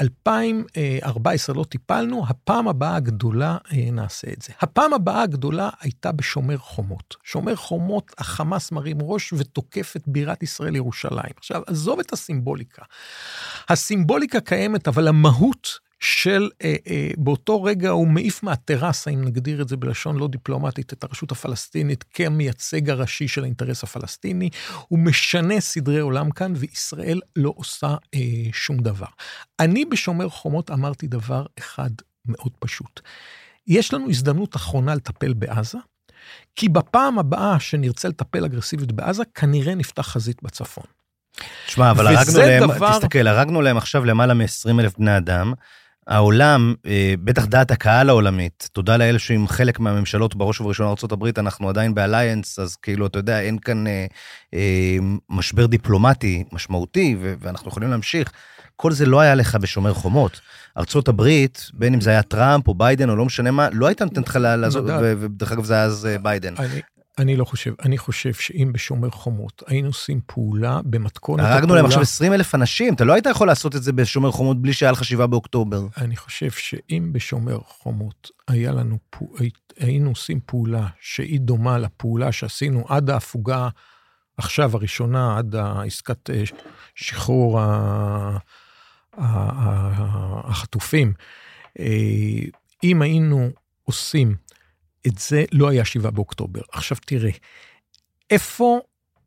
2014 לא טיפלנו, הפעם הבאה הגדולה נעשה את זה. הפעם הבאה הגדולה הייתה בשומר חומות. שומר חומות, החמאס מרים ראש ותוקף את בירת ישראל ירושלים. עכשיו, עזוב את הסימבוליקה. הסימבוליקה קיימת, אבל המהות של באותו רגע הוא מעיף מהטרסה, אם נגדיר את זה בלשון לא דיפלומטית, את הרשות הפלסטינית כמייצג הראשי של האינטרס הפלסטיני, הוא משנה סדרי עולם כאן, וישראל לא עושה שום דבר. אני בשומר חומות אמרתי דבר אחד מאוד פשוט. יש לנו הזדמנות אחרונה לטפל בעזה, כי בפעם הבאה שנרצה לטפל אגרסיבית בעזה, כנראה נפתח חזית בצפון. תשמע, אבל הרגנו להם עכשיו למעלה מ-20,000 בני אדם, העולם, בטח דעת הקהל העולמית, תודה לאלה שעם חלק מהממשלות בראש ובראשונה ארצות הברית, אנחנו עדיין באליינס, אז כאילו, אתה יודע, אין כאן משבר דיפלומטי משמעותי, ואנחנו יכולים להמשיך. כל זה לא היה לך בשומר חומות. ארצות הברית, בין אם זה היה טראמפ או ביידן או לא משנה מה, לא הייתה נתנת לך לעזור, ודרך אגב זה היה אז ביידן. אני לא חושב, אני חושב שאם בשומר חומות היינו עושים פעולה במתכונת הפעולה... הרגנו להם עכשיו 20,000 אנשים, אתה לא היית יכול לעשות את זה בשומר חומות בלי שהיה לך 7 באוקטובר. אני חושב שאם בשומר חומות היינו עושים פעולה שהיא דומה לפעולה שעשינו עד ההפוגה עכשיו הראשונה, עד העסקת שחרור החטופים, אם היינו עושים את זה לא היה 7 באוקטובר. עכשיו תראה, איפה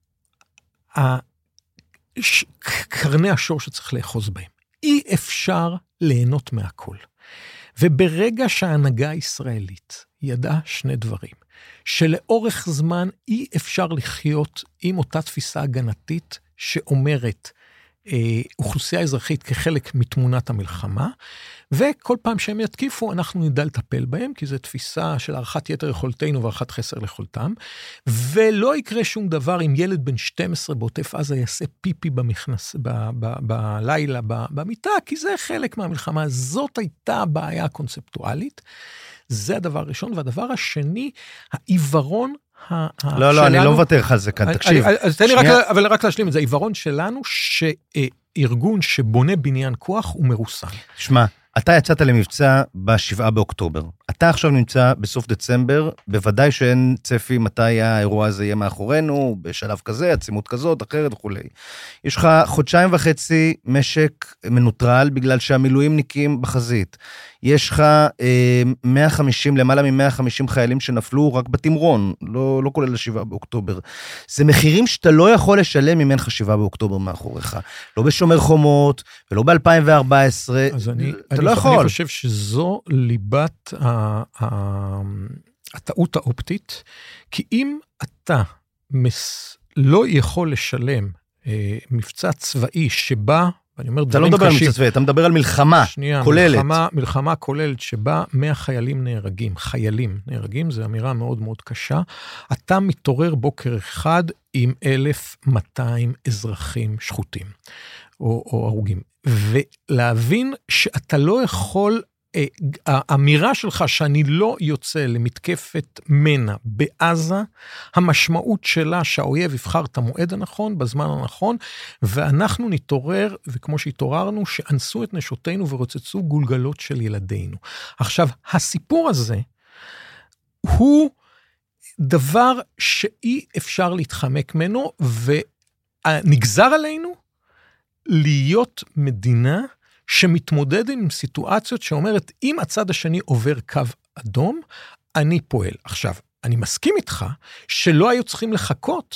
קרני השור שצריך לאחוז בהם? אי אפשר ליהנות מהכל. וברגע שההנהגה הישראלית ידעה 2 דברים, שלאורך זמן אי אפשר לחיות עם אותה תפיסה הגנתית שאומרת, אוכלוסייה אזרחית כחלק מתמונת המלחמה, וכל פעם שהם יתקיפו, אנחנו נדע לטפל בהם, כי זו תפיסה של הערכת יתר יכולתנו והערכת חסר ליכולתם, ולא יקרה שום דבר אם ילד בן 12 בעוטף עזה יעשה פיפי במכנס, בלילה, במיטה, כי זה חלק מהמלחמה. זאת הייתה הבעיה הקונספטואלית, זה הדבר הראשון, והדבר השני, העיוורון לא, אני לא מוותר לך על זה כאן, תקשיב. אז תן לי רק להשלים את זה, העיוורון שלנו ארגון שבונה בניין כוח הוא מרוסן. שמע, אתה יצאת למבצע ב7 באוקטובר. אתה עכשיו נמצא בסוף דצמבר, בוודאי שאין צפי מתי האירוע הזה יהיה מאחורינו, בשלב כזה, עצימות כזאת, אחרת וכו'. יש לך 1.5 חודשים משק מנוטרל, בגלל שהמילואימניקים בחזית. יש לך למעלה מ-150 חיילים שנפלו רק בתמרון, לא כולל ה7 באוקטובר. זה מחירים שאתה לא יכול לשלם אם אין לך 7 באוקטובר מאחוריך. לא בשומר חומות, ולא ב-2014. אז אתה לא יכול. אני חושב שזו ליבת הטעות האופטית, כי אם אתה לא יכול לשלם מבצע צבאי שבה, ואני אומר אתה לא מדבר על מבצע צבאי, אתה מדבר על מלחמה כוללת. מלחמה כוללת שבה 100 חיילים נהרגים, זו אמירה מאוד מאוד קשה, אתה מתעורר בוקר אחד עם 1,200 אזרחים שחוטים, או הרוגים. ולהבין שאתה לא יכול, האמירה שלך שאני לא יוצא למתקפת מנע בעזה, המשמעות שלה שהאויב יבחר את המועד הנכון, בזמן הנכון, ואנחנו נתעורר, וכמו שהתעוררנו, שאנסו את נשותינו ורוצצו גולגלות של ילדינו. עכשיו, הסיפור הזה הוא דבר שאי אפשר להתחמק ממנו, ונגזר עלינו להיות מדינה שמתמודד עם סיטואציות שאומרת, אם הצד השני עובר קו אדום, אני פועל. עכשיו, אני מסכים איתך שלא היו צריכים לחכות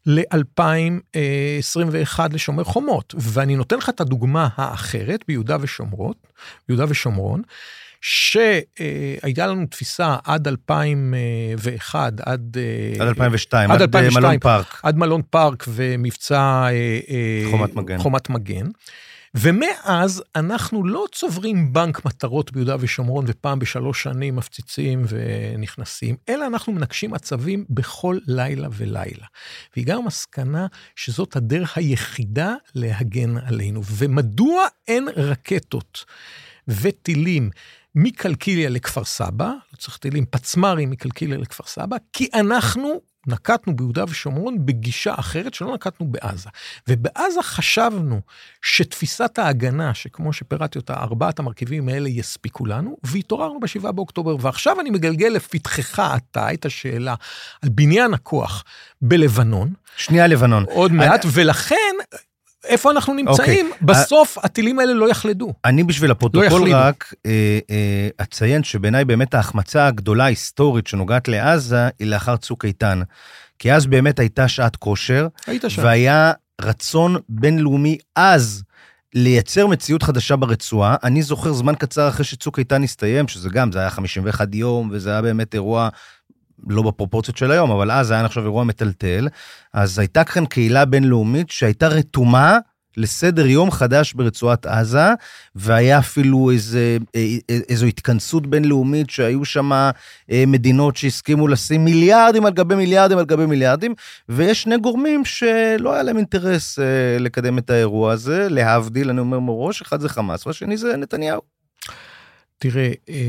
ל-2021 לשומר חומות, ואני נותן לך את הדוגמה האחרת ביהודה ושומרון, שהייתה לנו תפיסה עד 2001, עד 2002, עד מלון פארק. עד מלון פארק ומבצע חומת מגן. ומאז אנחנו לא צוברים בנק מטרות ביהודה ושומרון, ופעם ב3 שנים מפציצים ונכנסים, אלא אנחנו מנקשים מצבים בכל לילה ולילה. והגענו מסקנה שזאת הדרך היחידה להגן עלינו. ומדוע אין רקטות וטילים מקלקיליה לכפר סבא, לא צריך טילים, פצמרים מקלקיליה לכפר סבא, כי אנחנו נקטנו ביהודה ושומרון בגישה אחרת שלא נקטנו בעזה. ובעזה חשבנו שתפיסת ההגנה, שכמו שפירטתי אותה, 4 המרכיבים האלה יספיקו לנו, והתעוררנו ב7 באוקטובר, ועכשיו אני מגלגל לפתחך אתה את השאלה על בניין הכוח בלבנון. שנייה לבנון. עוד מעט, ולכן איפה אנחנו נמצאים? בסוף הטילים האלה לא יחלדו. אני בשביל הפרוטוקול רק אציין שבעיניי באמת ההחמצה הגדולה ההיסטורית שנוגעת לעזה היא לאחר צוק איתן. כי אז באמת הייתה שעת כושר, והיה רצון בינלאומי אז לייצר מציאות חדשה ברצועה. אני זוכר זמן קצר אחרי שצוק איתן הסתיים, שזה היה 51 יום, וזה היה באמת אירוע לא בפרופורציות של היום, אבל אז היה נחשב אירוע מטלטל, אז הייתה כאן קהילה בינלאומית שהייתה רתומה לסדר יום חדש ברצועת עזה, והיה אפילו איזו התכנסות בינלאומית שהיו שם מדינות שהסכימו לשים מיליארדים על גבי מיליארדים על גבי מיליארדים, ויש 2 גורמים שלא היה להם אינטרס לקדם את האירוע הזה, להבדיל, אני אומר מראש, אחד זה חמאס, והשני זה נתניהו. תראה,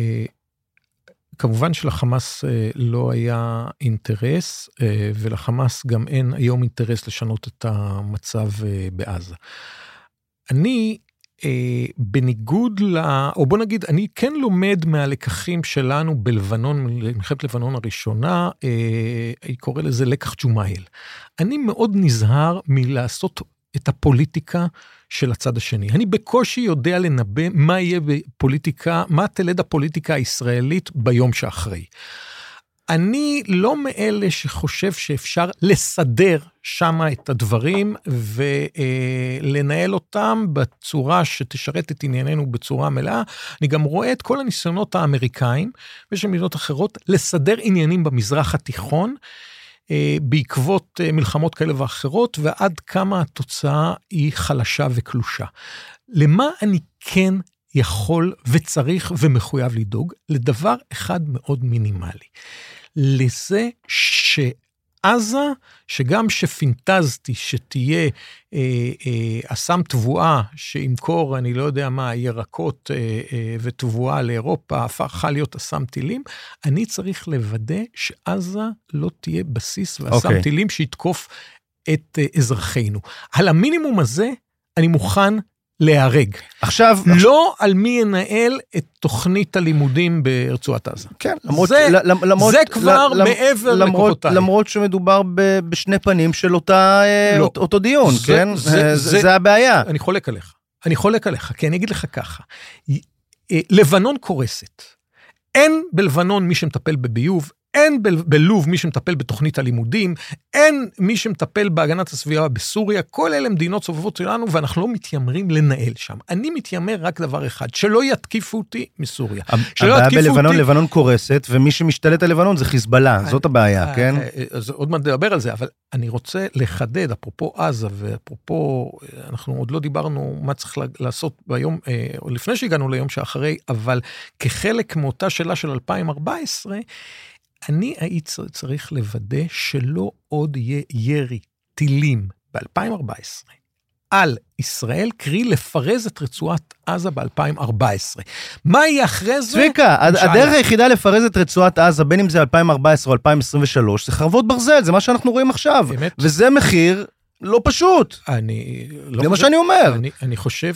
כמובן שלחמאס לא היה אינטרס, ולחמאס גם אין היום אינטרס לשנות את המצב בעזה. אני, בניגוד או בוא נגיד, אני כן לומד מהלקחים שלנו בלבנון, מלחמת לבנון הראשונה, אני קורא לזה לקח ג'ומאייל. אני מאוד נזהר מלעשות את הפוליטיקה של הצד השני. אני בקושי יודע לנבא מה יהיה בפוליטיקה, מה תלד הפוליטיקה הישראלית ביום שאחרי. אני לא מאלה שחושב שאפשר לסדר שם את הדברים ולנהל אותם בצורה שתשרת את ענייננו בצורה מלאה. אני גם רואה את כל הניסיונות האמריקאים ושל מדינות אחרות לסדר עניינים במזרח התיכון, בעקבות מלחמות כאלה ואחרות, ועד כמה התוצאה היא חלשה וקלושה. למה אני כן יכול וצריך ומחויב לדאוג? לדבר אחד מאוד מינימלי. לזה שעזה, שגם שפינטזתי שתהיה אסם תבואה, שימכור, אני לא יודע מה, ירקות ותבואה לאירופה, הפכה להיות אסם טילים, אני צריך לוודא שעזה לא תהיה בסיס ואסם טילים שיתקוף את אזרחינו. על המינימום הזה, אני מוכן להיהרג. עכשיו... לא על מי ינהל את תוכנית הלימודים ברצועת עזה. כן, זה כבר מעבר לכוחותיי. למרות שמדובר בשני פנים של אותו דיון, כן? זה הבעיה. אני חולק עליך, כי אני אגיד לך ככה. לבנון קורסת. אין בלבנון מי שמטפל בביוב, אין בלוב מי שמטפל בתוכנית הלימודים, אין מי שמטפל בהגנת הסביבה בסוריה, כל אלה מדינות סובבות שלנו, ואנחנו לא מתיימרים לנהל שם. אני מתיימר רק דבר אחד, שלא יתקיפו אותי מסוריה. הבעיה בלבנון, לבנון קורסת, ומי שמשתלט על לבנון זה חיזבאללה, זאת הבעיה, כן? אז עוד מעט נדבר על זה, אבל אני רוצה לחדד, אפרופו עזה, ואפרופו, אנחנו עוד לא דיברנו מה צריך לעשות ביום, או לפני שהגענו ליום שאחרי, אבל כחלק מאותה שאלה של 2014, אני הייתי צריך לוודא שלא עוד יהיה ירי טילים ב-2014 על ישראל, קרי לפרז את רצועת עזה ב-2014. מה יהיה אחרי זה? צביקה, הדרך היחידה לפרז את רצועת עזה, בין אם זה 2014 או 2023, זה חרבות ברזל, זה מה שאנחנו רואים עכשיו. באמת? וזה מחיר לא פשוט. זה מה שאני אומר. אני חושב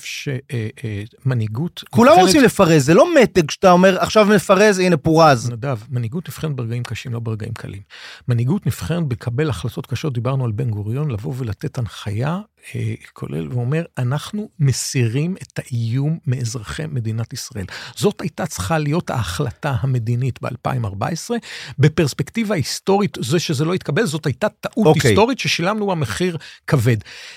שמנהיגות... כולם רוצים לפרז, זה לא מתג שאתה אומר, עכשיו מפרז, הנה פורז. נדב, מנהיגות נבחנת ברגעים קשים, לא ברגעים קלים. מנהיגות נבחנת בקבל החלטות קשות, דיברנו על בן גוריון, לבוא ולתת הנחיה, כולל, ואומר, אנחנו מסירים את האיום מאזרחי מדינת ישראל. זאת הייתה צריכה להיות ההחלטה המדינית ב-2014, בפרספקטיבה היסטורית, זה שזה לא התקבל, זאת הייתה טעות היסטורית ששילמנו במחיר כבד.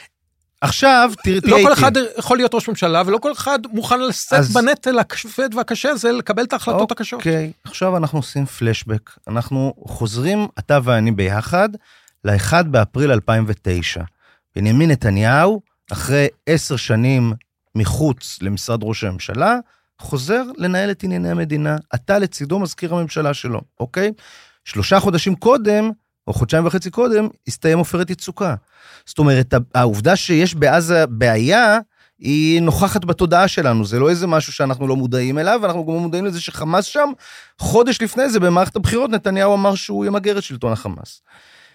עכשיו, לא כל אחד יכול להיות ראש ממשלה, ולא כל אחד מוכן לשאת בנטל הכבד והקשה הזה, לקבל את ההחלטות הקשות. אוקיי, עכשיו אנחנו עושים פלשבק. אנחנו חוזרים, אתה ואני ביחד, ל-1 באפריל 2009. בנימין נתניהו, אחרי 10 שנים מחוץ למשרד ראש הממשלה, חוזר לנהל את ענייני המדינה. אתה לצידו מזכיר הממשלה שלו, אוקיי? 3 חודשים קודם, או 2.5 חודשים קודם, הסתיים עופרת יצוקה. זאת אומרת, העובדה שיש בעזה בעיה, היא נוכחת בתודעה שלנו. זה לא איזה משהו שאנחנו לא מודעים אליו, ואנחנו גם מודעים לזה שחמאס שם, חודש לפני זה, במערכת הבחירות, נתניהו אמר שהוא ימגר את שלטון החמאס.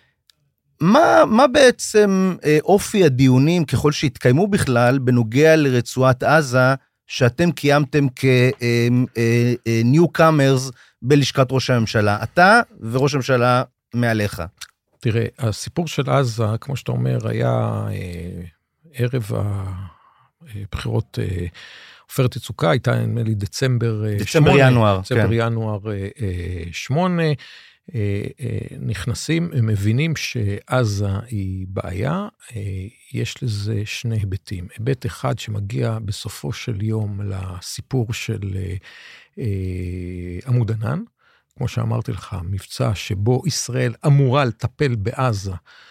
מה בעצם אופי הדיונים, ככל שהתקיימו בכלל, בנוגע לרצועת עזה, שאתם קיימתם כ-newcomers בלשכת ראש הממשלה? אתה וראש הממשלה מעליך. תראה, הסיפור של עזה, כמו שאתה אומר, היה ערב הבחירות, עופרת יצוקה, הייתה נדמה לי דצמבר ינואר 8, נכנסים, הם מבינים שעזה היא בעיה, יש לזה שני היבטים. היבט אחד שמגיע בסופו של יום לסיפור של עמוד ענן, כמו שאמרתי לך, מבצע שבו ישראל אמורה לטפל בעזה,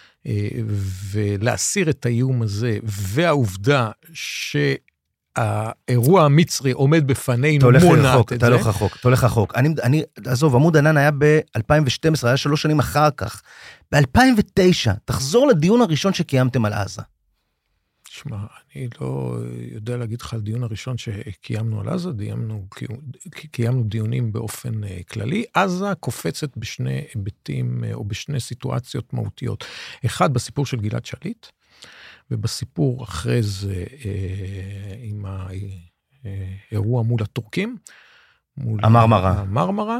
ולהסיר את האיום הזה, והעובדה שהאירוע המצרי עומד בפנינו מונעת את זה. אתה הולך רחוק. עזוב, עמוד ענן היה ב-2012, היה 3 שנים אחר כך. ב-2009, תחזור לדיון הראשון שקיימתם על עזה. תשמע, אני לא יודע להגיד לך על דיון הראשון שקיימנו על עזה, קיימנו דיונים באופן כללי. עזה קופצת בשני היבטים או בשני סיטואציות מהותיות. אחד בסיפור של גלעד שליט, ובסיפור אחרי זה עם האירוע מול הטורקים. המרמרה.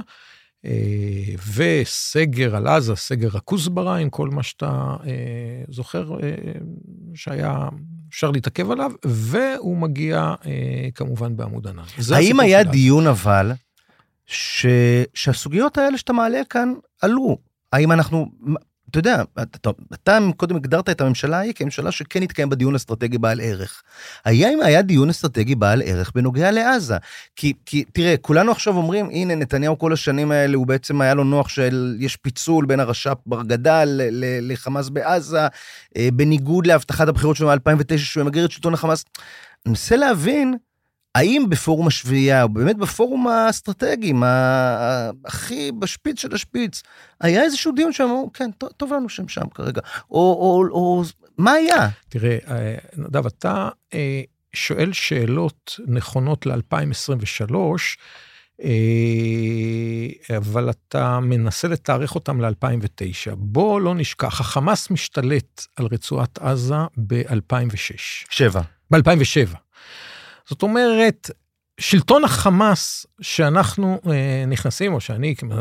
וסגר על עזה, סגר הכוסברה, עם כל מה שאתה זוכר שהיה אפשר להתעכב עליו, והוא מגיע כמובן בעמוד ענן. האם היה דיון אבל, שהסוגיות האלה שאתה מעלה כאן עלו? האם אנחנו, אתה יודע, אתה קודם הגדרת את הממשלה ההיא כממשלה שכן התקיים בדיון אסטרטגי בעל ערך. האם היה דיון אסטרטגי בעל ערך בנוגע לעזה? כי תראה, כולנו עכשיו אומרים, הנה נתניהו כל השנים האלה, הוא בעצם היה לו נוח יש פיצול בין הרש"פ ברגדל לחמאס בעזה, בניגוד להבטחת הבחירות שלו מ-2009, שהוא ימגר את שלטון החמאס. אני מנסה להבין, האם בפורום השביעייה, או באמת בפורום האסטרטגי, הכי בשפיץ של השפיץ, היה איזשהו דיון שאמרו, כן, טוב לנו שם כרגע, או מה היה? תראה, נדב, אתה שואל שאלות נכונות ל-2023, אבל אתה מנסה לתארך אותם ל-2009. בוא לא נשכח, החמאס משתלט על רצועת עזה ב-2006. ב-2007. זאת אומרת, שלטון החמאס שאנחנו נכנסים, או שאני כמובן...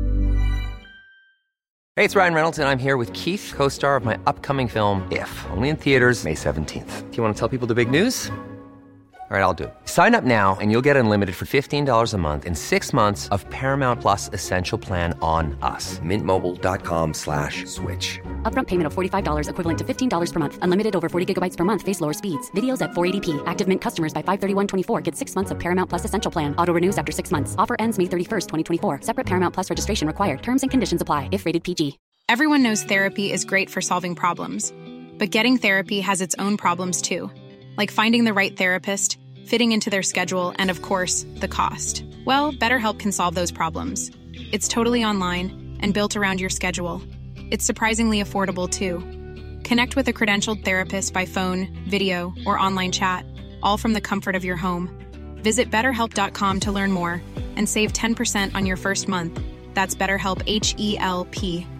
Hey, it's Ryan Reynolds, and I'm here with Keith, co-star of my upcoming film, If, only in theaters May 17th. Do you want to tell people the big news? All right, I'll do it. Sign up now, and you'll get unlimited for $15 a month and 6 months of Paramount Plus Essential Plan on us. MintMobile.com/switch. Upfront payment of $45 equivalent to $15 per month. Unlimited over 40 gigabytes per month. Face lower speeds. Videos at 480p. Active Mint customers by 531.24 get 6 months of Paramount Plus Essential Plan. Auto renews after 6 months. Offer ends May 31st, 2024. Separate Paramount Plus registration required. Terms and conditions apply if rated PG. Everyone knows therapy is great for solving problems. But getting therapy has its own problems too. Like finding the right therapist, fitting into their schedule, and of course, the cost. Well, BetterHelp can solve those problems. It's totally online and built around your schedule. It's surprisingly affordable too. Connect with a credentialed therapist by phone, video, or online chat, all from the comfort of your home. Visit BetterHelp.com to learn more and save 10% on your first month. That's BetterHelp, H-E-L-P.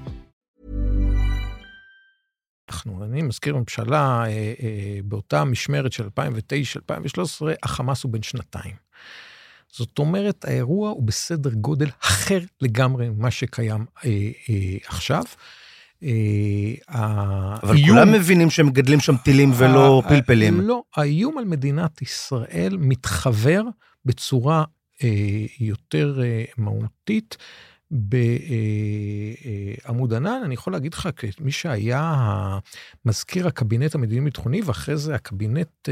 אני מזכיר ממשלה, באותה משמרת של 2009-2013, החמאס הוא בן 2 זאת אומרת, האירוע הוא בסדר גודל אחר לגמרי ממה שקיים עכשיו. אבל כולם מבינים שהם מגדלים שם טילים ולא פלפלים. לא, האיום על מדינת ישראל מתחבר בצורה יותר מהותית, בעמוד ענן. אני יכול להגיד לך, כמי שהיה מזכיר הקבינט המדיני ביטחוני, ואחרי זה הקבינט,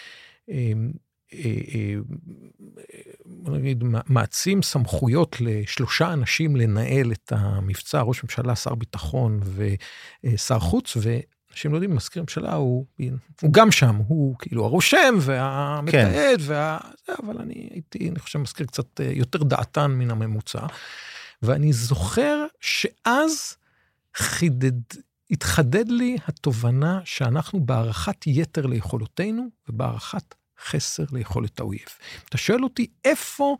נגיד, מעצים סמכויות ל3 אנשים לנהל את המבצע, ראש ממשלה, שר ביטחון ושר חוץ, ואנשים לא יודעים, מזכיר ממשלה הוא גם שם, הוא כאילו הרושם והמתעד, אבל אני חושב מזכיר קצת יותר דעתן מן הממוצע, ואני זוכר שאז התחדד לי התובנה שאנחנו בהערכת יתר ליכולותינו, ובהערכת חסר ליכולת האויב. אתה שואל אותי, איפה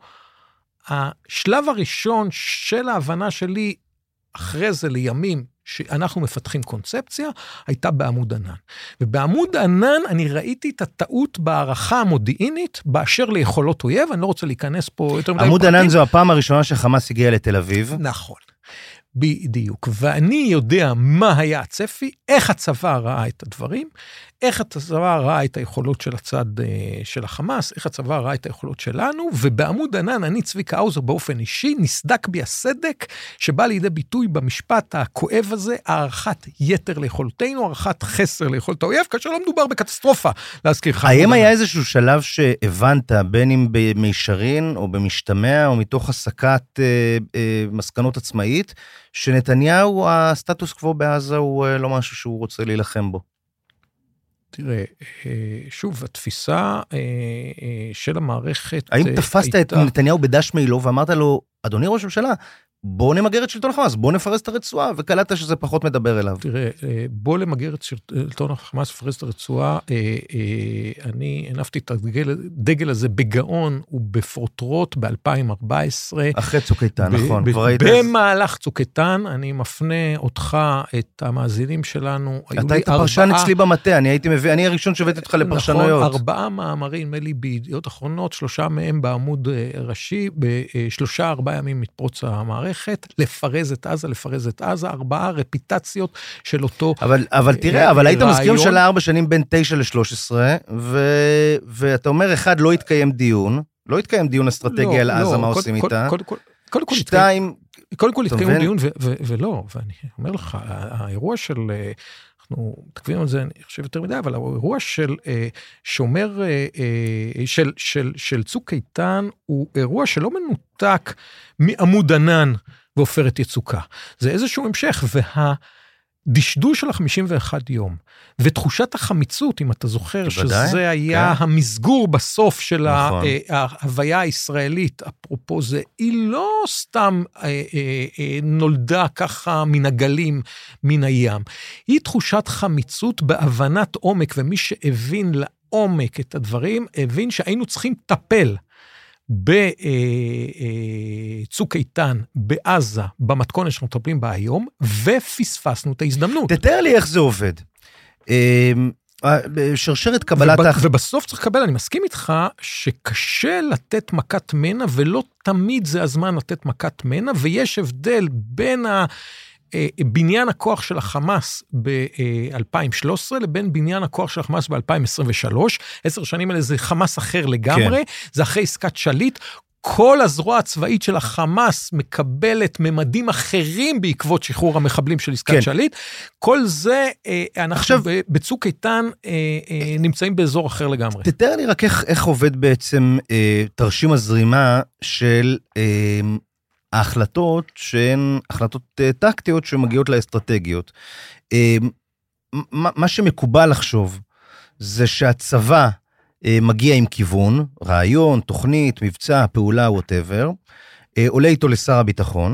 השלב הראשון של ההבנה שלי, אחרי זה לימים, שאנחנו מפתחים קונספציה, הייתה בעמוד ענן. ובעמוד ענן אני ראיתי את הטעות בהערכה המודיעינית, באשר ליכולות אויב, אני לא רוצה להיכנס פה יותר מדי עמוד ענן זו הפעם הראשונה שחמאס הגיע לתל אביב. נכון. בדיוק. ואני יודע מה היה הצפי, איך הצבא ראה את הדברים, איך הצבא ראה את היכולות של הצד של החמאס, איך הצבא ראה את היכולות שלנו, ובעמוד ענן אני צביקה האוזר באופן אישי, נסדק בי הסדק, שבא לידי ביטוי במשפט הכואב הזה, הערכת יתר ליכולותינו, הערכת חסר ליכולת האויב, כאשר לא מדובר בקטסטרופה, להזכיר לך. האם היה איזשהו שלב שהבנת, בין אם במישרין או במשתמע, או מתוך הסקת מסקנות עצמאית, שנתניהו, הסטטוס קוו בעזה הוא לא משהו שהוא רוצה להילחם בו? תראה, שוב, התפיסה של המערכת... האם תפסת את נתניהו בדש מעילו ואמרת לו, אדוני ראש הממשלה, בוא נמגר את שלטון החמאס, בוא נפרס את הרצועה, וקלטת שזה פחות מדבר אליו. תראה, בוא למגר את שלטון החמאס, לפרס את הרצועה, אני הנפתי את הדגל הזה בגאון ובפרוטרוט ב-2014. אחרי צוק איתן, נכון. במהלך צוק איתן, אני מפנה אותך, את המאזינים שלנו. אתה היית פרשן אצלי במטה, אני הראשון שהבאתי אותך לפרשנויות. נכון, 4 מאמרים, מלי בידיעות אחרונות, 3 מהם בעמוד ראשי, ב3-4 ימים מתפרוץ המערכת. לפרז את עזה, 4 רפיטציות של אותו... אבל תראה, אבל היית מזכיר של 4 שנים בין 9 ל-13, ואתה אומר, 1, לא התקיים דיון אסטרטגי על עזה, מה עושים איתה? קודם כל התקיים דיון, ולא, ואני אומר לך, האירוע של... אנחנו מתקבים על זה, אני חושב יותר מדי, אבל האירוע של שומר, של צוק איתן, הוא אירוע שלא מנותק מעמוד ענן ועופרת יצוקה. זה איזשהו המשך, והדשדוש של 51 יום, ותחושת החמיצות, אם אתה זוכר, שזה היה המסגור בסוף של ההוויה הישראלית, אפרופו זה, היא לא סתם נולדה ככה מן הגלים, מן הים. היא תחושת חמיצות בהבנת עומק, ומי שהבין לעומק את הדברים, הבין שהיינו צריכים לטפל בצוק איתן, בעזה, במתכונת שאנחנו מטפלים בה היום, ופספסנו את ההזדמנות. תתאר לי איך זה עובד. שרשרת קבלת... ובסוף צריך לקבל, אני מסכים איתך, שקשה לתת מכת מנע, ולא תמיד זה הזמן לתת מכת מנע, ויש הבדל בין בניין הכוח של החמאס ב-2013, לבין בניין הכוח של החמאס ב-2023, 10 שנים האלה זה חמאס אחר לגמרי, זה אחרי עסקת שליט, כל הזרוע הצבאית של החמאס מקבלת ממדים אחרים בעקבות שחרור המחבלים של עסקת שליט, כל זה אנחנו בצוק איתן נמצאים באזור אחר לגמרי. תתאר לי רק איך עובד בעצם תרשים הזרימה של ההחלטות שהן החלטות טקטיות שמגיעות לאסטרטגיות. מה שמקובל לחשוב זה שהצבא מגיע עם כיוון, רעיון, תוכנית, מבצע, פעולה, whatever, עולה איתו לשר הביטחון,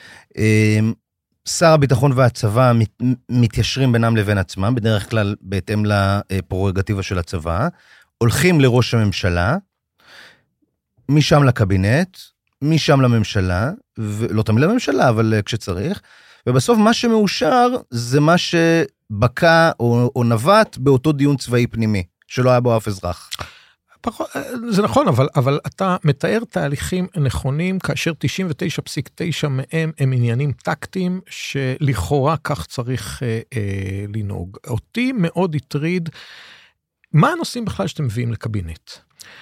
שר הביטחון והצבא מתיישרים בינם לבין עצמם, בדרך כלל בהתאם לפררוגטיבה של הצבא, הולכים לראש הממשלה, משם לקבינט, משם לממשלה, לא תמיד לממשלה, אבל כשצריך, ובסוף מה שמאושר זה מה שבקע או נבט באותו דיון צבאי פנימי, שלא היה בו אף אזרח. זה נכון, אבל אתה מתאר תהליכים נכונים, כאשר 99.9 מהם הם עניינים טקטיים, שלכאורה כך צריך לנהוג. אותי מאוד הטריד, מה הנושאים בכלל שאתם מביאים לקבינט?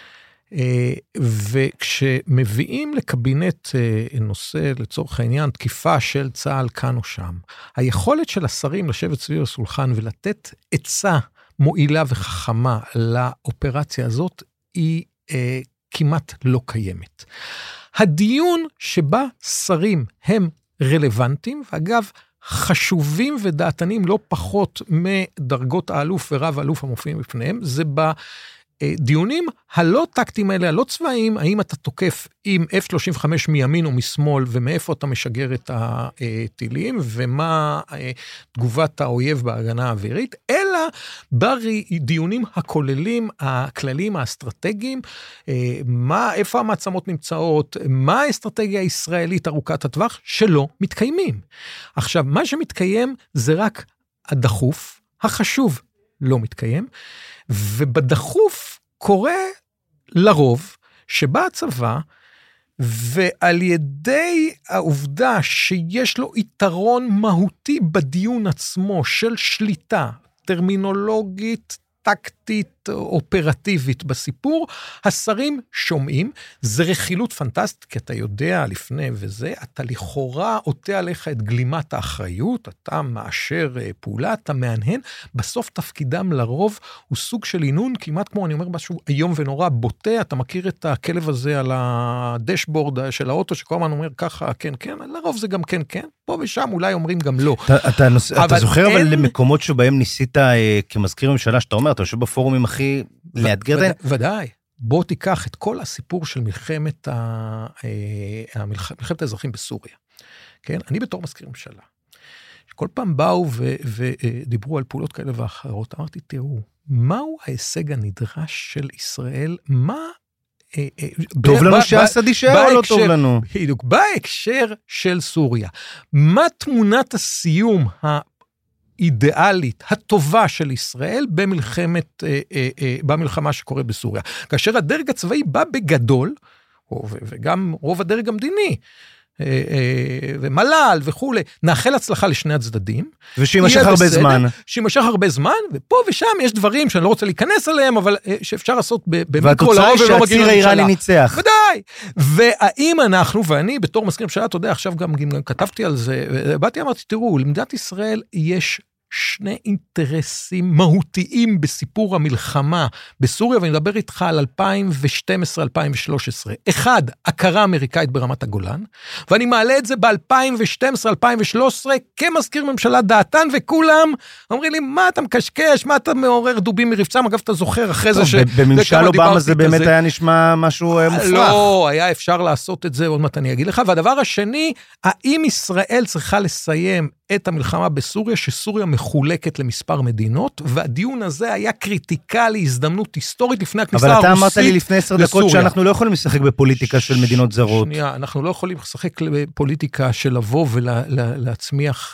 וכשמביאים לקבינט נושא, לצורך העניין, תקיפה של צה"ל כאן או שם, היכולת של השרים לשבת סביב הסולחן ולתת עצה מועילה וחכמה לאופרציה הזאת, היא כמעט לא קיימת. הדיון שבה שרים הם רלוונטיים, ואגב, חשובים ודעתנים לא פחות מדרגות האלוף ורב האלוף המופיעים בפניהם, זה בדיונים הלא טקטיים האלה, הלא צבאיים, האם אתה תוקף עם F-35 מימין או משמאל, ומאיפה אתה משגר את הטילים, ומה תגובת האויב בהגנה האווירית, אלא בדיונים הכוללים, הכלליים, האסטרטגיים, איפה המעצמות נמצאות, מה האסטרטגיה הישראלית ארוכת הטווח, שלא מתקיימים. עכשיו, מה שמתקיים זה רק הדחוף, החשוב לא מתקיים, ובדחוף קורה לרוב שבא הצבא, ועל ידי העובדה שיש לו יתרון מהותי בדיון עצמו של שליטה טרמינולוגית, טקטית, אופרטיבית בסיפור, השרים שומעים, זה רכילות פנטסטית, כי אתה יודע לפני וזה, אתה לכאורה עוטה עליך את גלימת האחריות, אתה מאשר פעולה, אתה מענהן, בסוף תפקידם לרוב הוא סוג של עינון, כמעט כמו אני אומר משהו איום ונורא בוטה, אתה מכיר את הכלב הזה על הדשבורד של האוטו, שכל הזמן אומר ככה, כן, כן, לרוב זה גם כן, כן, פה ושם אולי אומרים גם לא. אתה זוכר אבל למקומות שבהם ניסית כמזכיר ממשלה, שאתה אומר, אתה יושב בפורומים הכי לאתגר דין? ודאי. בוא תיקח את כל הסיפור של מלחמת האזרחים בסוריה. כן? אני בתור מזכיר ממשלה, שכל פעם באו ודיברו על פעולות כאלה ואחרות, אמרתי, תראו, מהו ההישג הנדרש של ישראל? מה... טוב לנו שהסד יישאר או לא טוב לנו? בדיוק, בהקשר של סוריה. מה תמונת הסיום האידיאלית, הטובה של ישראל במלחמה שקורית בסוריה? כאשר הדרג הצבאי בא בגדול, וגם רוב הדרג המדיני, ומל"ל וכו', נאחל הצלחה לשני הצדדים. ושימשך הרבה זמן. שימשך הרבה זמן, ופה ושם יש דברים שאני לא רוצה להיכנס עליהם, אבל שאפשר לעשות במיקרו והתוצאה היא שהציר האיראני ניצח. ודאי. והאם אנחנו, ואני בתור מזכיר ממשלה, אתה יודע, עכשיו גם כתבתי על זה, באתי אמרתי, תראו, למדינת ישראל יש שני אינטרסים מהותיים בסיפור המלחמה בסוריה, ואני מדבר איתך על 2012-2013. אחד, הכרה אמריקאית ברמת הגולן, ואני מעלה את זה ב-2012-2013 כמזכיר ממשלה דעתן, וכולם אומרים לי, מה אתה מקשקש, מה אתה מעורר דובים מרבצם? אגב, אתה זוכר אחרי זה בממשל אובמה זה באמת היה נשמע משהו מופרך. לא, היה אפשר לעשות את זה, עוד מעט אני אגיד לך. והדבר השני, האם ישראל צריכה לסיים את המלחמה בסוריה, שסוריה מחולקת למספר מדינות, והדיון הזה היה קריטיקלי, הזדמנות היסטורית לפני הכניסה הרוסית לסוריה. אבל אתה אמרת לי לפני 10 דקות שאנחנו לא יכולים לשחק בפוליטיקה של מדינות זרות. שנייה, אנחנו לא יכולים לשחק בפוליטיקה של לבוא ולהצמיח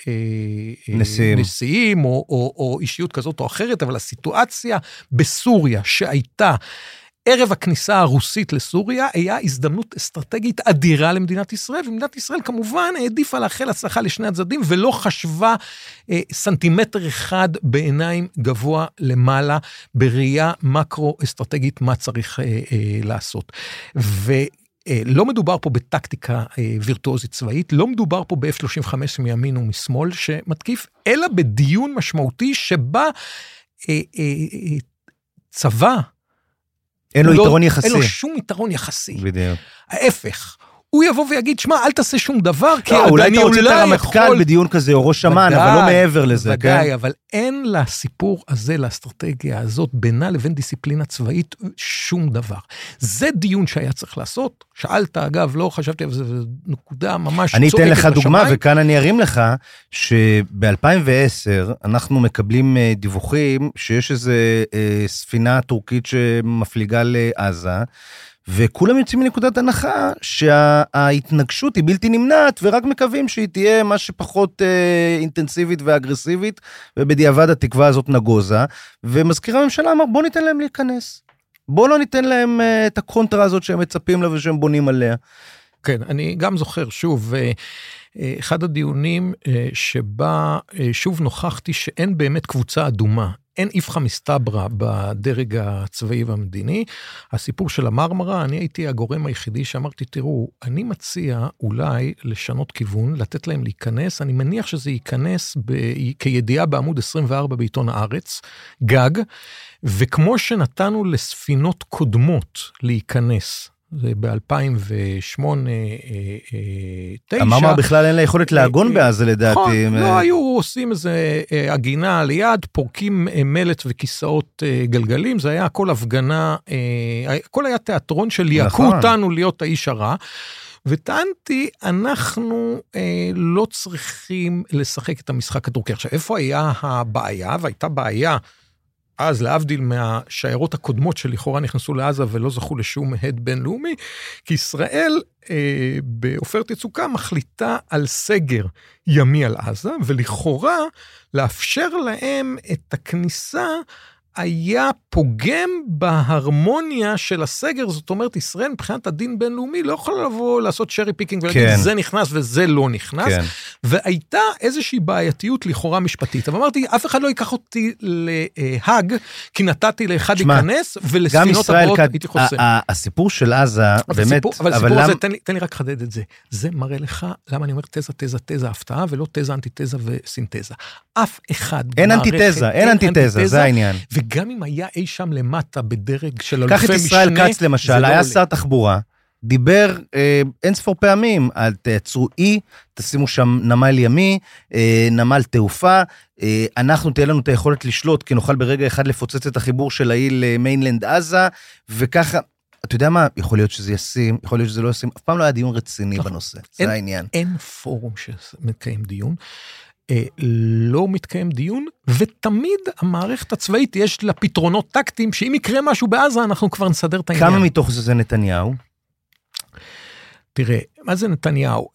נשיאים או אישיות כזאת או אחרת, אבל הסיטואציה בסוריה שהייתה ערב הכניסה הרוסית לסוריה, היה הזדמנות אסטרטגית אדירה למדינת ישראל, ומדינת ישראל כמובן העדיפה לאחל הצלחה לשני הצדדים, ולא חשבה סנטימטר אחד בעיניים גבוה למעלה, בראייה מקרו-אסטרטגית מה צריך לעשות. לא מדובר פה בטקטיקה וירטואוזית צבאית, לא מדובר פה ב-F-35 מימין ומשמאל שמתקיף, אלא בדיון משמעותי שבה צבא, אין לו יתרון יחסי. אין לו שום יתרון יחסי. בדיוק. ההפך. הוא יבוא ויגיד, שמה, אל תעשה שום דבר, כי אולי אתה רוצה את הרמטכ"ל בדיון כזה, או ראש אמ"ן, אבל לא מעבר לזה. ודאי, אבל אין לסיפור הזה, לאסטרטגיה הזאת, בינה לבין דיסציפלינה צבאית, שום דבר. זה דיון שהיה צריך לעשות. שאלת, אגב, לא חשבתי, אבל זו נקודה ממש צועקת בשמיים. אני אתן לך דוגמה, וכאן אני ארים לך, שב-2010 אנחנו מקבלים דיווחים, שיש איזו ספינה טורקית שמפליגה לעזה, וכולם יוצאים מנקודת הנחה שההתנגשות היא בלתי נמנעת, ורק מקווים שהיא תהיה מה שפחות אינטנסיבית ואגרסיבית, ובדיעבד התקווה הזאת נגוזה, ומזכיר הממשלה אמר, בוא ניתן להם להיכנס. בוא לא ניתן להם את הקונטרה הזאת שהם מצפים לה ושהם בונים עליה. כן, אני גם זוכר, שוב, אחד הדיונים שבה שוב נוכחתי שאין באמת קבוצה אדומה, אין איפכא מסתברא בדרג הצבאי והמדיני. הסיפור של המרמרה, אני הייתי הגורם היחידי שאמרתי, תראו, אני מציע אולי לשנות כיוון, לתת להם להיכנס, אני מניח שזה ייכנס כידיעה בעמוד 24 בעיתון הארץ, גג, וכמו שנתנו לספינות קודמות להיכנס, זה ב-2008, 2009. המרמרה בכלל אין לה יכולת להגון בעזה לדעתי. לא, היו עושים איזה הגינה ליד, פורקים מלט וכיסאות גלגלים, זה היה הכל הפגנה, הכל היה תיאטרון של יעקו אותנו להיות האיש הרע, וטענתי, אנחנו לא צריכים לשחק את המשחק הטורקי. עכשיו, איפה היה הבעיה? והייתה בעיה, אז להבדיל מהשיירות הקודמות שלכאורה נכנסו לעזה ולא זכו לשום הד בינלאומי, כי ישראל בעופרת יצוקה מחליטה על סגר ימי על עזה, ולכאורה לאפשר להם את הכניסה היה פוגם בהרמוניה של הסגר, זאת אומרת, ישראל מבחינת הדין בינלאומי לא יכולה לבוא לעשות שרי פיקינג ולהגיד, כן. זה נכנס וזה לא נכנס, כן. והייתה איזושהי בעייתיות לכאורה משפטית, אבל אמרתי, אף אחד לא ייקח אותי להג, כי נתתי לאחד להיכנס, ולספינות הבאות הייתי חוסם. הסיפור של עזה, באמת, אבל הסיפור הזה, תן לי רק לחדד את זה, זה מראה לך, למה אני אומר תזה, הפתעה, ולא תזה, אנטיתזה וסינתזה. אף אחד אין אנטיתזה, זה העניין. וגם אם היה אי שם למטה בדרג של אלופי משנה, קח את ישראל כץ למשל, היה שר תחבורה, דיבר אין ספור פעמים על תעצרו אי, תשימו שם נמל ימי, נמל תעופה, אנחנו תהיה לנו את היכולת לשלוט, כי נוכל ברגע אחד לפוצץ את החיבור של האי למיינלנד עזה, וככה, אתה יודע מה, יכול להיות שזה ישים, יכול להיות שזה לא ישים, אף פעם לא היה דיון רציני בנושא, זה העניין. אין פורום שמקיים דיון, לא מתקיים דיון, ותמיד המערכת הצבאית יש לה פתרונות טקטיים, שאם יקרה משהו בעזה, אנחנו כבר נסדר את העניין. כמה מתוך זה נתניהו? תראה, מה זה נתניהו?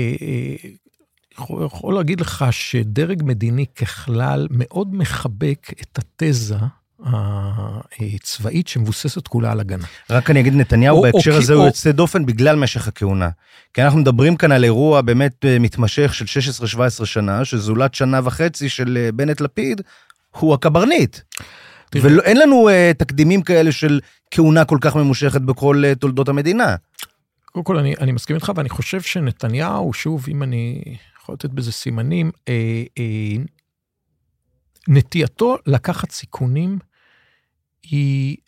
יכול להגיד לך שדרג מדיני ככלל מאוד מחבק את התזה הצבאית שמבוססת כולה על הגנה. רק אני אגיד, נתניהו בהקשר הזה הוא יוצא דופן בגלל משך הכהונה. כי אנחנו מדברים כאן על אירוע באמת מתמשך של 16-17 שנה, שזולת שנה וחצי של בנט לפיד, הוא הקברניט. ואין לנו תקדימים כאלה של כהונה כל כך ממושכת בכל תולדות המדינה. קודם כל אני מסכים איתך, ואני חושב שנתניהו, שוב, אם אני יכול לתת בזה סימנים, נטייתו לקחת סיכונים היא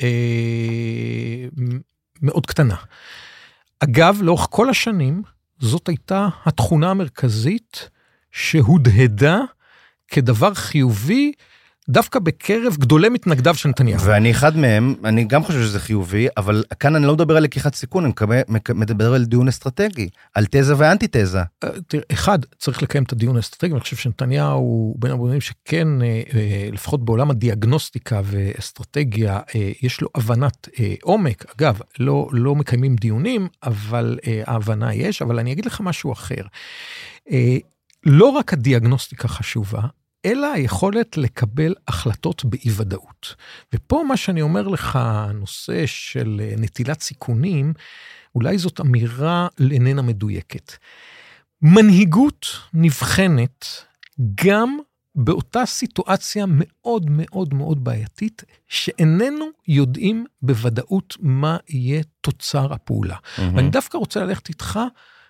מאוד קטנה. אגב, לאורך כל השנים, זאת הייתה התכונה המרכזית שהודהדה כדבר חיובי, דווקא בקרב גדולי מתנגדיו של נתניהו. ואני אחד מהם, אני גם חושב שזה חיובי, אבל כאן אני לא מדבר על לקיחת סיכון, אני מדבר על דיון אסטרטגי, על תזה ואנטי-תזה. תראה, אחד, צריך לקיים את הדיון האסטרטגי, אני חושב שנתניהו הוא בין הבונים שכן, לפחות בעולם הדיאגנוסטיקה ואסטרטגיה, יש לו הבנת עומק, אגב, לא מקיימים דיונים, אבל ההבנה יש, אבל אני אגיד לך משהו אחר. לא רק הדיאגנוסטיקה חשובה, אלא היכולת לקבל החלטות באי-ודאות. ופה מה שאני אומר לך, הנושא של נטילת סיכונים, אולי זאת אמירה איננה מדויקת. מנהיגות נבחנת גם באותה סיטואציה מאוד מאוד מאוד בעייתית, שאיננו יודעים בוודאות מה יהיה תוצר הפעולה. ואני דווקא רוצה ללכת איתך,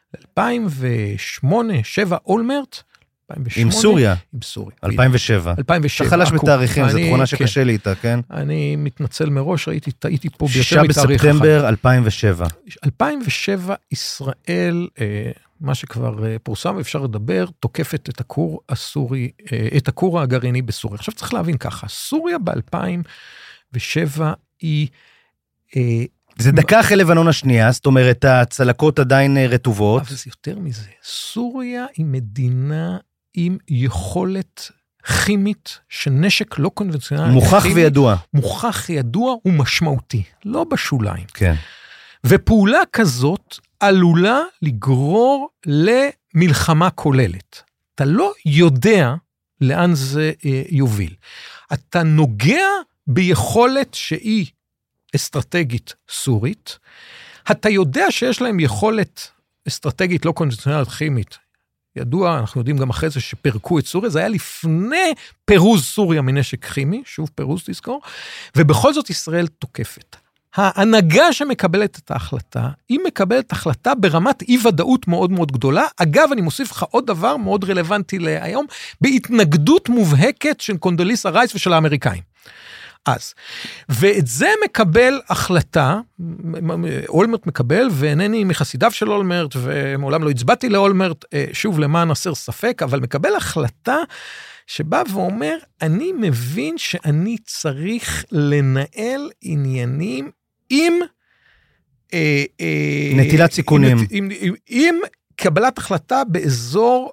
2008, 2007, אולמרט, 2008, עם סוריה. עם סוריה. 2007. 2007. אתה חלש בתאריכים, זו תכונה שקשה לי איתה, כן? אני מתנצל מראש, טעיתי פה 6 ביותר מתאריך אחד. בספטמבר 2007. 2007, ישראל, מה שכבר פורסם, אפשר לדבר, תוקפת את הכור הסורי, את הכור הגרעיני בסוריה. עכשיו צריך להבין ככה, סוריה ב-2007 היא... זה דקה אחרי לבנון השנייה, זאת אומרת, הצלקות עדיין רטובות. אבל זה יותר מזה. סוריה היא מדינה עם יכולת כימית של נשק לא קונבנציונלי. מוכח וידוע. מוכח ידוע ומשמעותי, לא בשוליים. כן. ופעולה כזאת עלולה לגרור למלחמה כוללת. אתה לא יודע לאן זה יוביל. אתה נוגע ביכולת שהיא אסטרטגית סורית, אתה יודע שיש להם יכולת אסטרטגית לא קונבנציונלית כימית, ידוע, אנחנו יודעים גם אחרי זה שפרקו את סוריה, זה היה לפני פירוז סוריה מנשק כימי, שוב פירוז תזכור, ובכל זאת ישראל תוקפת. ההנהגה שמקבלת את ההחלטה, היא מקבלת החלטה ברמת אי-ודאות מאוד מאוד גדולה, אגב אני מוסיף לך עוד דבר מאוד רלוונטי להיום, בהתנגדות מובהקת של קונדוליסה רייס ושל האמריקאים. אז, ואת זה מקבל החלטה, אולמרט מקבל, ואינני מחסידיו של אולמרט, ומעולם לא הצבעתי לאולמרט, שוב למען הסר ספק, אבל מקבל החלטה שבא ואומר, אני מבין שאני צריך לנהל עניינים עם... נטילת סיכונים. עם קבלת החלטה באזור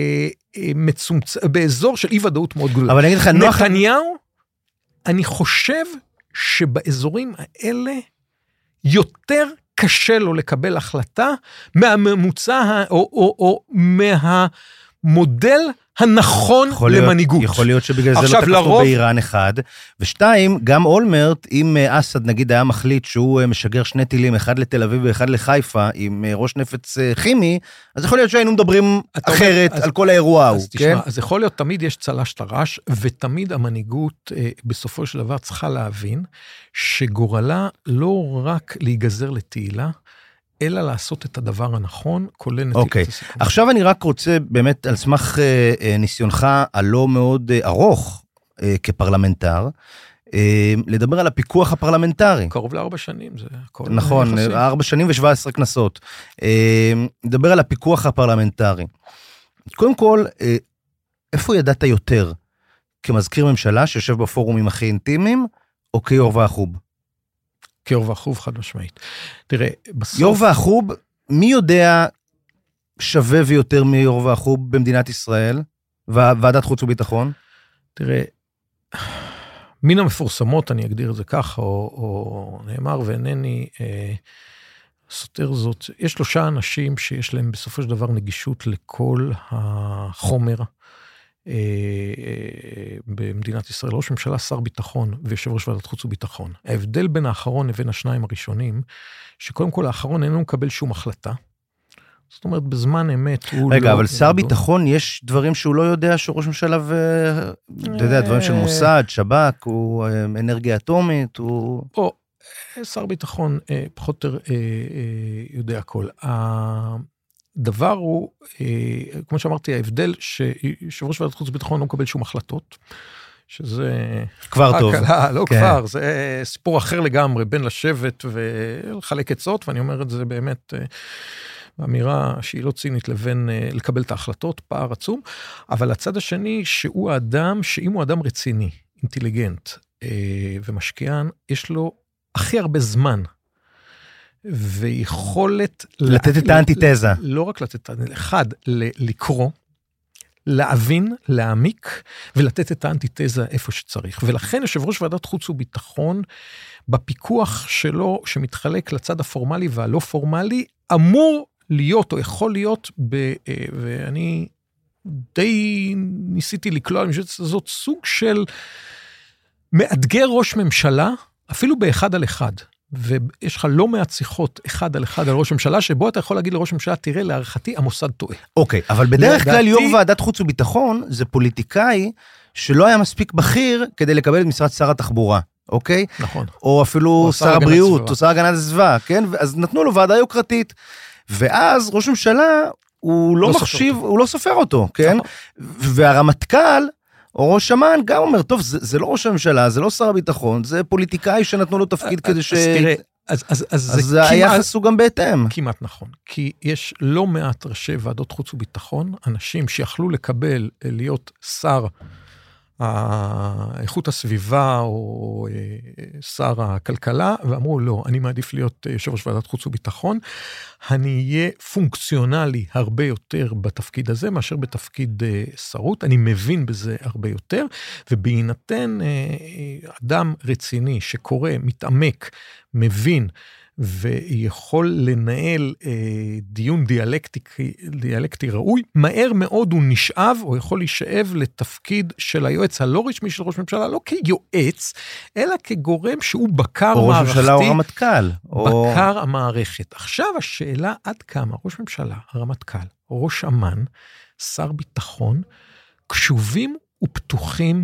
באזור של אי ודאות מאוד גדולה. אבל אני אגיד לך, נתניהו, אני חושב שבאזורים האלה יותר קשה לו לקבל החלטה מהממוצע או מהמודל הנכון למנהיגות. יכול להיות שבגלל זה לא תקפו באיראן אחד. ושתיים, גם אולמרט, אם אסד נגיד היה מחליט שהוא משגר 2 טילים, אחד לתל אביב ואחד לחיפה, עם ראש נפץ כימי, אז יכול להיות שהיינו מדברים אחרת על כל האירוע ההוא. אז יכול להיות, תמיד יש צלש טרש, ותמיד המנהיגות בסופו של דבר צריכה להבין, שגורלה לא רק להיגזר לתהילה, אלא לעשות את הדבר הנכון, כולל נטילת הסיכון. עכשיו אני רק רוצה באמת, על סמך ניסיונך הלא מאוד ארוך כפרלמנטר, לדבר על הפיקוח הפרלמנטרי. קרוב ל4 שנים, זה הכל. נכון, 4 שנים ו17 כנסות. לדבר על הפיקוח הפרלמנטרי. קודם כל, איפה ידעת יותר? כמזכיר ממשלה שיושב בפורומים הכי אינטימיים, או כיו"ר והחוב? כיו"ר והחוב חד משמעית. תראה, בסוף... יו"ר והחוב, מי יודע שווה ויותר מיו"ר והחוב במדינת ישראל? ועדת חוץ וביטחון? תראה, מן המפורסמות, אני אגדיר את זה ככה, או נאמר ואינני סותר זאת, יש 3 אנשים שיש להם בסופו של דבר נגישות לכל החומר, במדינת ישראל, ראש ממשלה, שר ביטחון ויושב ראש ועדת חוץ וביטחון. ההבדל בין האחרון לבין השניים הראשונים, שקודם כל האחרון אינו מקבל שום החלטה. זאת אומרת, בזמן אמת הוא רגע, אבל שר ביטחון יש דברים שהוא לא יודע שראש ממשלה אתה יודע, דברים של מוסד, שב"כ, הוא אנרגיה אטומית, הוא... או, שר ביטחון פחות או יותר יודע הכל. דבר הוא, כמו שאמרתי, ההבדל שיושב ראש ועדת חוץ וביטחון לא מקבל שום החלטות, שזה... כבר טוב. לא כבר, זה סיפור אחר לגמרי, בין לשבת ולחלק עצות, ואני אומר את זה באמת באמירה שהיא לא צינית לבין לקבל את ההחלטות, פער עצום, אבל הצד השני שהוא האדם, שאם הוא אדם רציני, אינטליגנט ומשקיען, יש לו הכי הרבה זמן, ויכולת... לתת את האנטיתזה. לא רק לתת, אחד, לקרוא, להבין, להעמיק, ולתת את האנטיתזה איפה שצריך. ולכן יושב ראש ועדת חוץ וביטחון, בפיקוח שלו, שמתחלק לצד הפורמלי והלא פורמלי, אמור להיות, או יכול להיות, ואני די ניסיתי לקלוע, אני חושבת שזאת סוג של מאתגר ראש ממשלה, אפילו באחד על אחד. ויש לך לא מעט שיחות אחד על אחד על ראש ממשלה, שבו אתה יכול להגיד לראש ממשלה, תראה, להערכתי, המוסד טועה. אוקיי, אבל בדרך כלל יו"ר ועדת חוץ וביטחון, זה פוליטיקאי שלא היה מספיק בכיר כדי לקבל את משרד שר התחבורה, אוקיי? נכון. או אפילו שר הבריאות, או שר הגנת הסביבה, כן? אז נתנו לו ועדה יוקרתית, ואז ראש ממשלה, הוא לא מחשיב, הוא לא סופר אותו, כן? והרמטכ"ל, או ראש אמ"ן גם אומר, טוב, זה לא ראש הממשלה, זה לא שר הביטחון, זה פוליטיקאי שנתנו לו תפקיד כדי ש... אז היחס הוא גם בהתאם. כמעט נכון, כי יש לא מעט ראשי ועדות חוץ וביטחון, אנשים שיכלו לקבל להיות שר איכות הסביבה או שר הכלכלה, ואמרו לא, אני מעדיף להיות יושב ראש ועדת חוץ וביטחון, אני אהיה פונקציונלי הרבה יותר בתפקיד הזה, מאשר בתפקיד שרות, אני מבין בזה הרבה יותר, ובהינתן אדם רציני שקורא, מתעמק, מבין, ויכול לנהל דיון דיאלקטי ראוי, מהר מאוד הוא נשאב, או יכול להישאב לתפקיד של היועץ הלא רשמי של ראש ממשלה, לא כיועץ, אלא כגורם שהוא בקר או מערכתי. ראש ממשלה או רמטכ"ל. בקר המערכת. עכשיו השאלה עד כמה ראש ממשלה, הרמטכ"ל, ראש אמ"ן, שר ביטחון, קשובים ופתוחים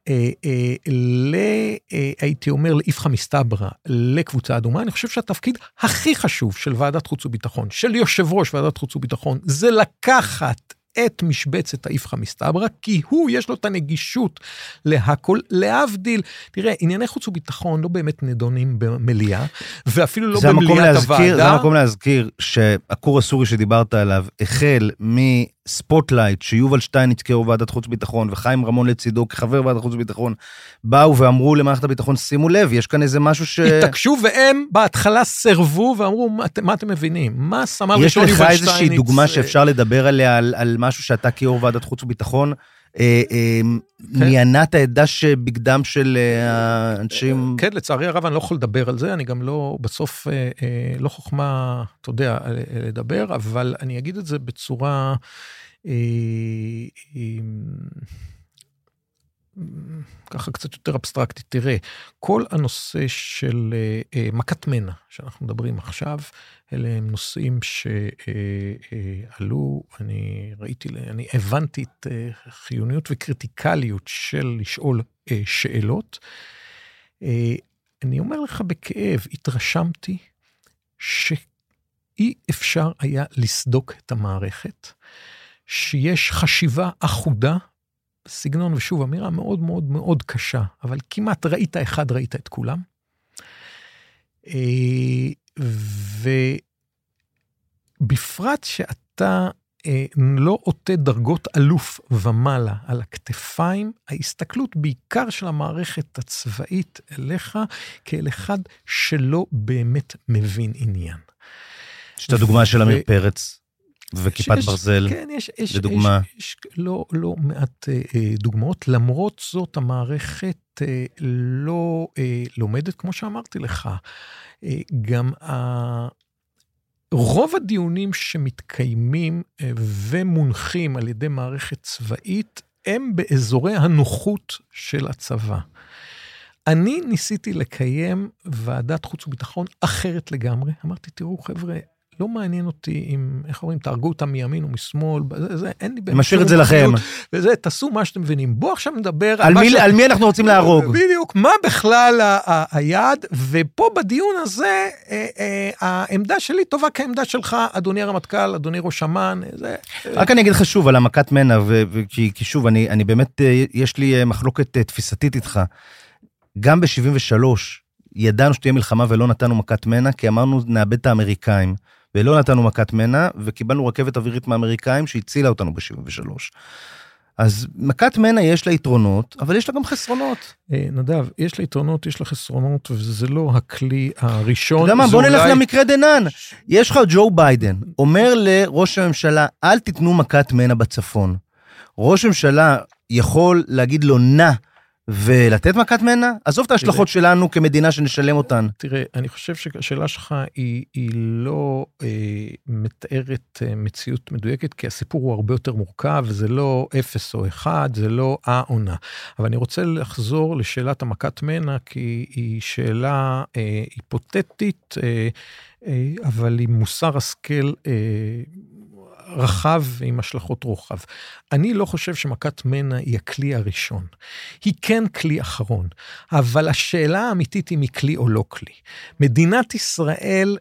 הייתי אומר, לאיפכא מסתברא, לקבוצה אדומה. אני חושב שהתפקיד הכי חשוב של ועדת חוץ וביטחון, של יושב ראש ועדת חוץ וביטחון, זה לקחת את משבצת האיפכא מסתברא, כי הוא יש לו את הנגישות להכל, להבדיל. תראה, ענייני חוץ וביטחון לא באמת נדונים במליאה, ואפילו לא במליאת הוועדה. זה המקום להזכיר שהכור הסורי שדיברת עליו, החל מספוטלייט, שיובל שטייניץ כיו"ר ועדת חוץ וביטחון, וחיים רמון לצידו כחבר ועדת חוץ וביטחון, באו ואמרו למערכת הביטחון, שימו לב, יש כאן איזה משהו התעקשו, והם בהתחלה סרבו, ואמרו, מה אתם מבינים? מה סמל ראשון יובל שטייניץ? יש לך איזושהי דוגמה שאפשר לדבר עליה, על משהו שאתה כיו"ר ועדת חוץ וביטחון, ניינת העדה שבגדם של האנשים... כן, לצערי הרב אני לא יכול לדבר על זה, אני גם לא, בסוף, לא חוכמה, אתה יודע, לדבר, אבל אני אגיד את זה בצורה... ככה קצת יותר אבסטרקטית. תראה, כל הנושא של מכת מנע, שאנחנו מדברים עכשיו, אלה הם נושאים שעלו, אני הבנתי את חיוניות וקריטיקליות של לשאול שאלות. אני אומר לך בכאב, התרשמתי שאי אפשר היה לסדוק את המערכת, שיש חשיבה אחודה, סגנון, ושוב, אמירה מאוד מאוד מאוד קשה, אבל כמעט ראית אחד, ראית את כולם. ובפרט שאתה לא עוטה דרגות אלוף ומעלה על הכתפיים, ההסתכלות בעיקר של המערכת הצבאית אליך, כאל אחד שלא באמת מבין עניין. יש את הדוגמה של עמיר פרץ. וכיפת ברזל, כן, לדוגמה. יש לא מעט דוגמאות, למרות זאת המערכת לא לומדת, כמו שאמרתי לך, גם רוב הדיונים שמתקיימים ומונחים על ידי מערכת צבאית, הם באזורי הנוחות של הצבא. אני ניסיתי לקיים ועדת חוץ וביטחון אחרת לגמרי, אמרתי, תראו חבר'ה, לא מעניין אותי אם, איך אומרים, תהרגו אותם מימין או משמאל, זה, אין לי... משאיר את זה לכם. וזה, תעשו מה שאתם מבינים. בוא עכשיו נדבר... על מי אנחנו רוצים להרוג? בדיוק, מה בכלל היעד, ופה בדיון הזה, העמדה שלי טובה כעמדה שלך, אדוני הרמטכ"ל, אדוני ראש אמ"ן, זה... רק אני אגיד לך שוב על המכת מנע, כי שוב, אני באמת, יש לי מחלוקת תפיסתית איתך. גם ב-73, ידענו שתהיה מלחמה ולא נתנו מכת מנע, כי אמרנו נאבד את האמריקאים. ולא נתנו מכת מנע, וקיבלנו רכבת אווירית מהאמריקאים, שהצילה אותנו ב-73. אז מכת מנע יש לה יתרונות, אבל יש לה גם חסרונות. נדב, יש לה יתרונות, יש לה חסרונות, וזה לא הכלי הראשון. אתה יודע מה, בוא נלך למקרה דנן. יש לך ג'ו ביידן, אומר לראש הממשלה, אל תיתנו מכת מנע בצפון. ראש הממשלה יכול להגיד לו נע, ולתת מכת מנע? עזוב את ההשלכות שלנו כמדינה שנשלם אותן. תראה, אני חושב שהשאלה שלך היא לא מתארת מציאות מדויקת, כי הסיפור הוא הרבה יותר מורכב, זה לא 0 או 1, זה לא העונה. אבל אני רוצה לחזור לשאלת המכת מנע, כי היא שאלה היפותטית, אבל היא מוסר השכל רחב עם השלכות רוחב. אני לא חושב שמכת מנע היא הכלי הראשון. היא כן כלי אחרון, אבל השאלה האמיתית היא מכלי או לא כלי. מדינת ישראל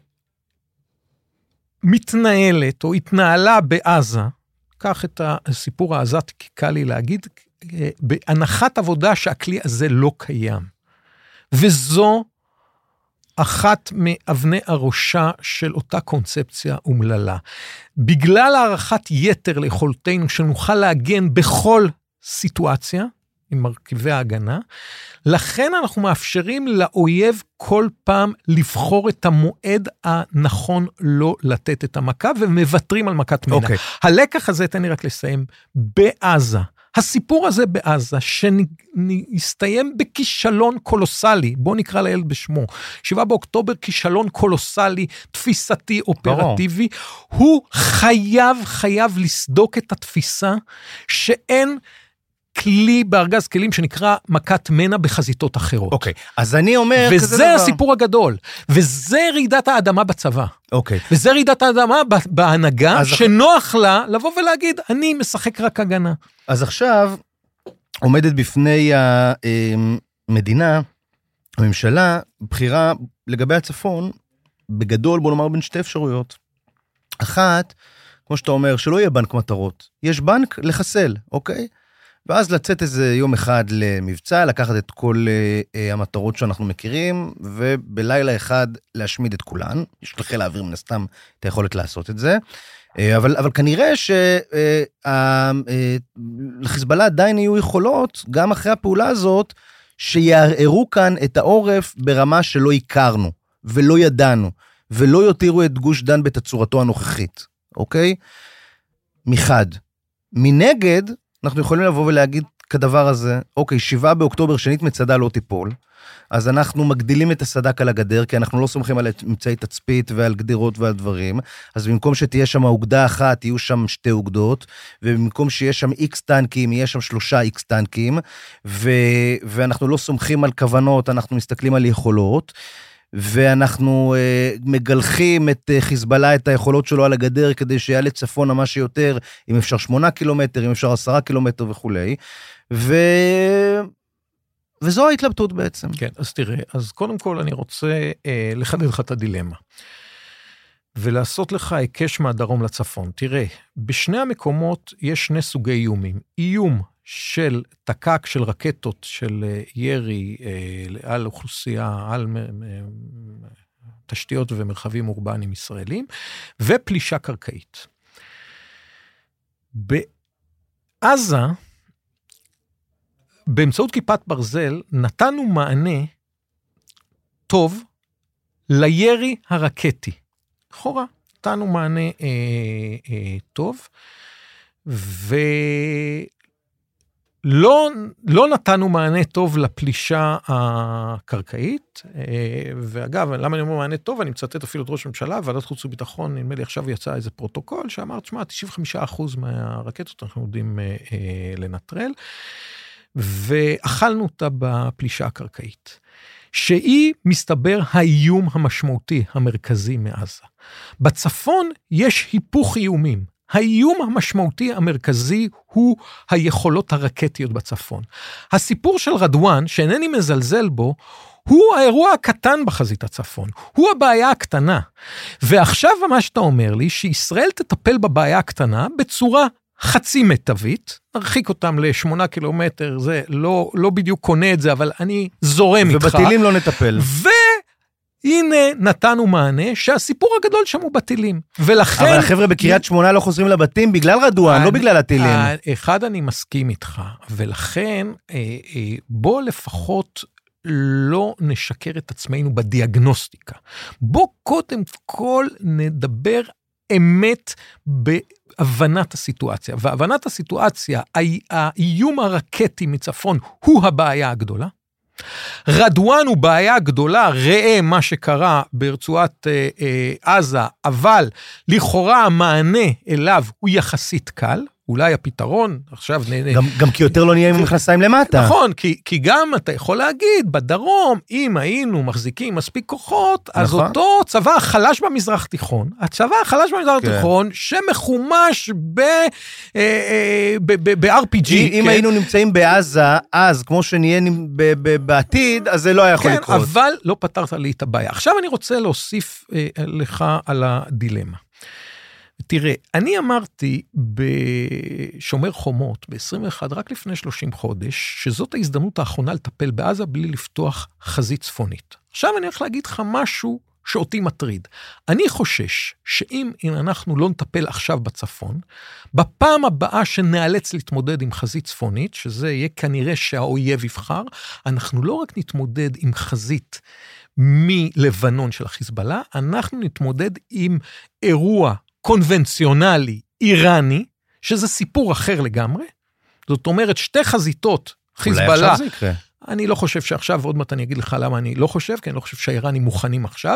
מתנהלת או התנהלה בעזה, קח את הסיפור העזתי, כי קל לי להגיד, בהנחת עבודה שהכלי הזה לא קיים. וזו אחת מאבני הראשה של אותה קונספציה אומללה. בגלל הערכת יתר ליכולתנו שנוכל להגן בכל סיטואציה, עם מרכיבי ההגנה, לכן אנחנו מאפשרים לאויב כל פעם לבחור את המועד הנכון לא לתת את המכה, ומוותרים על מכת מנע. הלקח הזה, תן לי רק לסיים, בעזה, הסיפור הזה בעזה, שהסתיים בכישלון קולוסלי, בוא נקרא לילד בשמו, 7 באוקטובר, כישלון קולוסלי, תפיסתי, אופרטיבי, הוא חייב לסדוק את התפיסה, שאין כלי בארגז כלים שנקרא מכת מנע בחזיתות אחרות. אוקיי, אז אני אומר... וזה הסיפור הגדול, וזה רעידת האדמה בצבא. אוקיי. וזה רעידת האדמה בהנהגה, שנוח לה לבוא ולהגיד, אני משחק רק הגנה. אז עכשיו עומדת בפני המדינה, הממשלה, בחירה לגבי הצפון, בגדול בוא נאמר בין שתי אפשרויות. אחת, כמו שאתה אומר, שלא יהיה בנק מטרות, יש בנק לחסל, אוקיי? ואז לצאת איזה יום אחד למבצע, לקחת את כל המטרות שאנחנו מכירים, ובלילה אחד להשמיד את כולן. יש לחיל האוויר מן הסתם את היכולת לעשות את זה. אבל כנראה שלחיזבאללה עדיין יהיו יכולות, גם אחרי הפעולה הזאת, שיערערו כאן את העורף ברמה שלא הכרנו, ולא ידענו, ולא יותירו את גוש דן בתצורתו הנוכחית. אוקיי? מחד. מנגד, אנחנו יכולים לבוא ולהגיד כדבר הזה, אוקיי, 7 באוקטובר שנית מצדה לא תיפול, אז אנחנו מגדילים את הסדק על הגדר, כי אנחנו לא סומכים על אמצעי תצפית ועל גדרות ועל דברים, אז במקום שתהיה שם אוגדה אחת, יהיו שם 2 אוגדות, ובמקום שיהיה שם X טנקים, יהיה שם 3 X טנקים, ואנחנו לא סומכים על כוונות, אנחנו מסתכלים על יכולות, ואנחנו מגלחים את חיזבאללה, את היכולות שלו על הגדר, כדי שיהיה לצפון מה שיותר, אם אפשר 8 קילומטר, אם אפשר 10 קילומטר וכו'. וזו ההתלבטות בעצם. כן, אז תראה, אז קודם כל אני רוצה לחדד לך את הדילמה, ולעשות לך היקש מהדרום לצפון. תראה, בשני המקומות יש 2 סוגי איומים. איום של תקק של רקטות של ירי על אוכלוסייה, על תשתיות ומרחבים אורבניים ישראלים, ופלישה קרקעית. בעזה, באמצעות כיפת ברזל, נתנו מענה טוב לירי הרקטי. לכאורה, נתנו מענה טוב, לא נתנו מענה טוב לפלישה הקרקעית, ואגב, למה אני אומר מענה טוב? אני מצטט אפילו את ראש הממשלה, ועדת חוץ וביטחון, נדמה לי עכשיו יצא איזה פרוטוקול, שאמרת, שמה, 95% מהרקטות אנחנו יודעים לנטרל, ואכלנו אותה בפלישה הקרקעית, שהיא מסתבר האיום המשמעותי המרכזי מעזה. בצפון יש היפוך איומים, האיום המשמעותי המרכזי הוא היכולות הרקטיות בצפון. הסיפור של רדואן, שאינני מזלזל בו, הוא האירוע הקטן בחזית הצפון, הוא הבעיה הקטנה. ועכשיו מה שאתה אומר לי, שישראל תטפל בבעיה הקטנה בצורה חצי מיטבית, נרחיק אותם ל8 קילומטר, זה לא בדיוק קונה את זה, אבל אני זורם איתך. ובטילים לא נטפל. הנה נתנו מענה שהסיפור הגדול שם הוא בטילים. ולכן... אבל החבר'ה בקריית שמונה לא חוזרים לבתים בגלל רדואן, לא בגלל הטילים. אחד, אני מסכים איתך, ולכן בוא לפחות לא נשקר את עצמנו בדיאגנוסטיקה. בוא קודם כל נדבר אמת בהבנת הסיטואציה. והבנת הסיטואציה, האיום הרקטי מצפון הוא הבעיה הגדולה. רדואן הוא בעיה גדולה, ראה מה שקרה ברצועת עזה, אבל לכאורה המענה אליו הוא יחסית קל, אולי הפתרון, עכשיו... גם כי יותר לא נהיה עם מכנסיים למטה. נכון, כי גם אתה יכול להגיד, בדרום, אם היינו מחזיקים מספיק כוחות, אז אותו צבא החלש במזרח תיכון, הצבא החלש במזרח תיכון, שמחומש ב-RPG. אם היינו נמצאים בעזה, אז כמו שנהיה בעתיד, אז זה לא היה יכול לקרות. כן, אבל לא פתרת לי את הבעיה. עכשיו אני רוצה להוסיף לך על הדילמה. תראה, אני אמרתי בשומר חומות, ב-21, רק לפני 30 חודש, שזאת ההזדמנות האחרונה לטפל בעזה בלי לפתוח חזית צפונית. עכשיו אני הולך להגיד לך משהו שאותי מטריד. אני חושש שאם אנחנו לא נטפל עכשיו בצפון, בפעם הבאה שנאלץ להתמודד עם חזית צפונית, שזה יהיה כנראה שהאויב יבחר, אנחנו לא רק נתמודד עם חזית מלבנון של החיזבאללה, אנחנו נתמודד עם אירוע קונבנציונלי, איראני, שזה סיפור אחר לגמרי. זאת אומרת, שתי חזיתות, חיזבאללה. אולי עכשיו זה יקרה. אני לא חושב שעכשיו, ועוד מעט אני אגיד לך למה אני לא חושב, כי אני לא חושב שהאיראנים מוכנים עכשיו.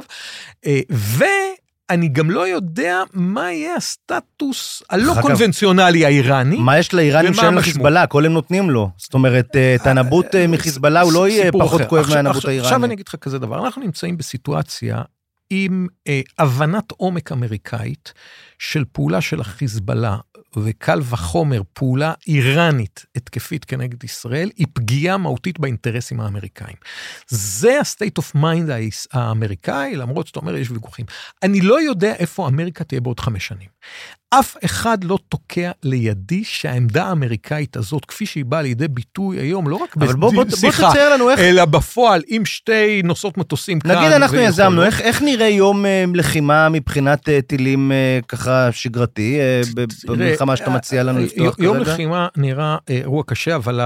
ואני גם לא יודע מה יהיה הסטטוס הלא קונבנציונלי האיראני. מה יש לאיראנים שאין לחיזבאללה? כל הם נותנים לו. זאת אומרת, את הנבוט מחיזבאללה הוא לא יהיה פחות כואב מהנבוט האיראני. עכשיו אני אגיד לך כזה דבר. אנחנו נמצאים בסיטואציה עם הבנת עומק אמריקאית של פעולה של החיזבאללה, וקל וחומר פעולה איראנית התקפית כנגד ישראל, היא פגיעה מהותית באינטרסים האמריקאים. זה ה-state of mind האמריקאי, למרות שאתה אומר, יש ויכוחים. אני לא יודע איפה אמריקה תהיה בעוד 5 שנים. אף אחד לא תוקע לידי שהעמדה האמריקאית הזאת, כפי שהיא באה לידי ביטוי היום, לא רק בשיחה, אלא בפועל עם שתי נוסעות מטוסים כאן. נגיד אנחנו יזמנו, איך נראה יום לחימה מבחינת טילים ככה שגרתי, במלחמה שאתה מציע לנו לפתוח כרגע? יום לחימה נראה אירוע קשה, אבל...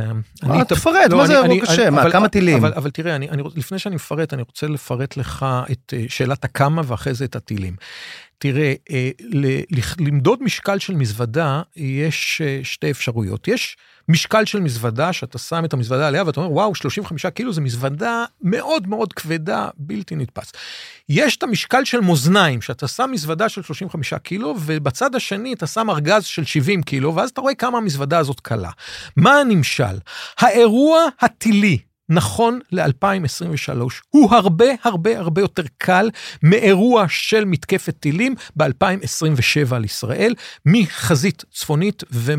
תפרט, מה זה אירוע קשה? מה, כמה טילים? אבל תראה, לפני שאני מפרט, אני רוצה לפרט לך את שאלת הכמה ואחרי זה את הטילים. תראה, למדוד משקל של מזוודה, יש שתי אפשרויות. יש משקל של מזוודה, שאתה שם את המזוודה עליה, ואתה אומר, וואו, 35 קילו, זה מזוודה מאוד מאוד כבדה, בלתי נתפס. יש את המשקל של מאזניים, שאתה שם מזוודה של 35 קילו, ובצד השני אתה שם ארגז של 70 קילו, ואז אתה רואה כמה המזוודה הזאת קלה. מה הנמשל? האירוע הטילי, נכון ל-2023, הוא הרבה הרבה הרבה יותר קל מאירוע של מתקפת טילים ב-2027 על ישראל, מחזית צפונית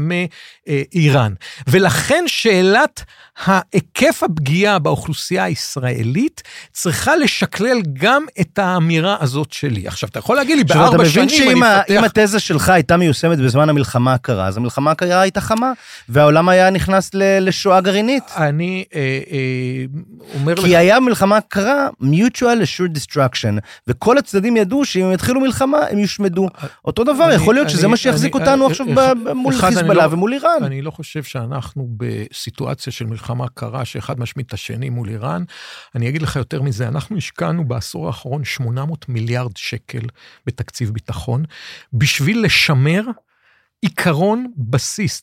ומאיראן. ולכן שאלת ההיקף הפגיעה באוכלוסייה הישראלית צריכה לשקלל גם את האמירה הזאת שלי. עכשיו, אתה יכול להגיד לי, ב4 שנים אני אפתח... אם התזה שלך הייתה מיושמת בזמן המלחמה הקרה, אז המלחמה הקרה הייתה חמה, והעולם היה נכנס לשואה גרעינית. אני אומר לך... כי היה מלחמה קרה, mutual assured destruction, וכל הצדדים ידעו שאם הם יתחילו מלחמה, הם יושמדו. אותו דבר, יכול להיות שזה מה שיחזיק אותנו עכשיו מול חיזבאללה ומול איראן. אני לא חושב שאנחנו בסיטואציה של מלחמה קרה, שאחד משמיד את השני מול איראן. אני אגיד לך יותר מזה, אנחנו השקענו בעשור האחרון 800 מיליארד שקל בתקציב ביטחון, בשביל לשמר עיקרון בסיס,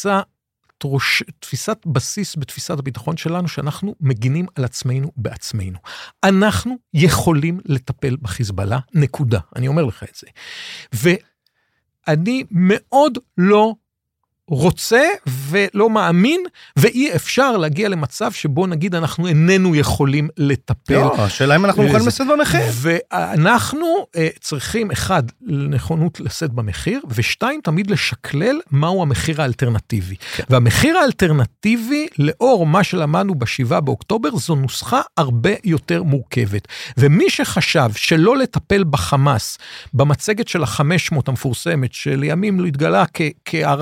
תפיסת בסיס בתפיסת הביטחון שלנו, שאנחנו מגינים על עצמנו בעצמנו. אנחנו יכולים לטפל בחיזבאללה, נקודה. אני אומר לך את זה. ואני מאוד לא רוצה ולא מאמין, ואי אפשר להגיע למצב שבו נגיד אנחנו איננו יכולים לטפל. לא, השאלה אם אנחנו יכולים לשאת במחיר. ואנחנו צריכים, אחד, נכונות לשאת במחיר, ושתיים, תמיד לשקלל מהו המחיר האלטרנטיבי. והמחיר האלטרנטיבי, לאור מה שלמדנו ב7 באוקטובר, זו נוסחה הרבה יותר מורכבת. ומי שחשב שלא לטפל בחמאס, במצגת של ה-500 המפורסמת, שלימים לא התגלה כערכת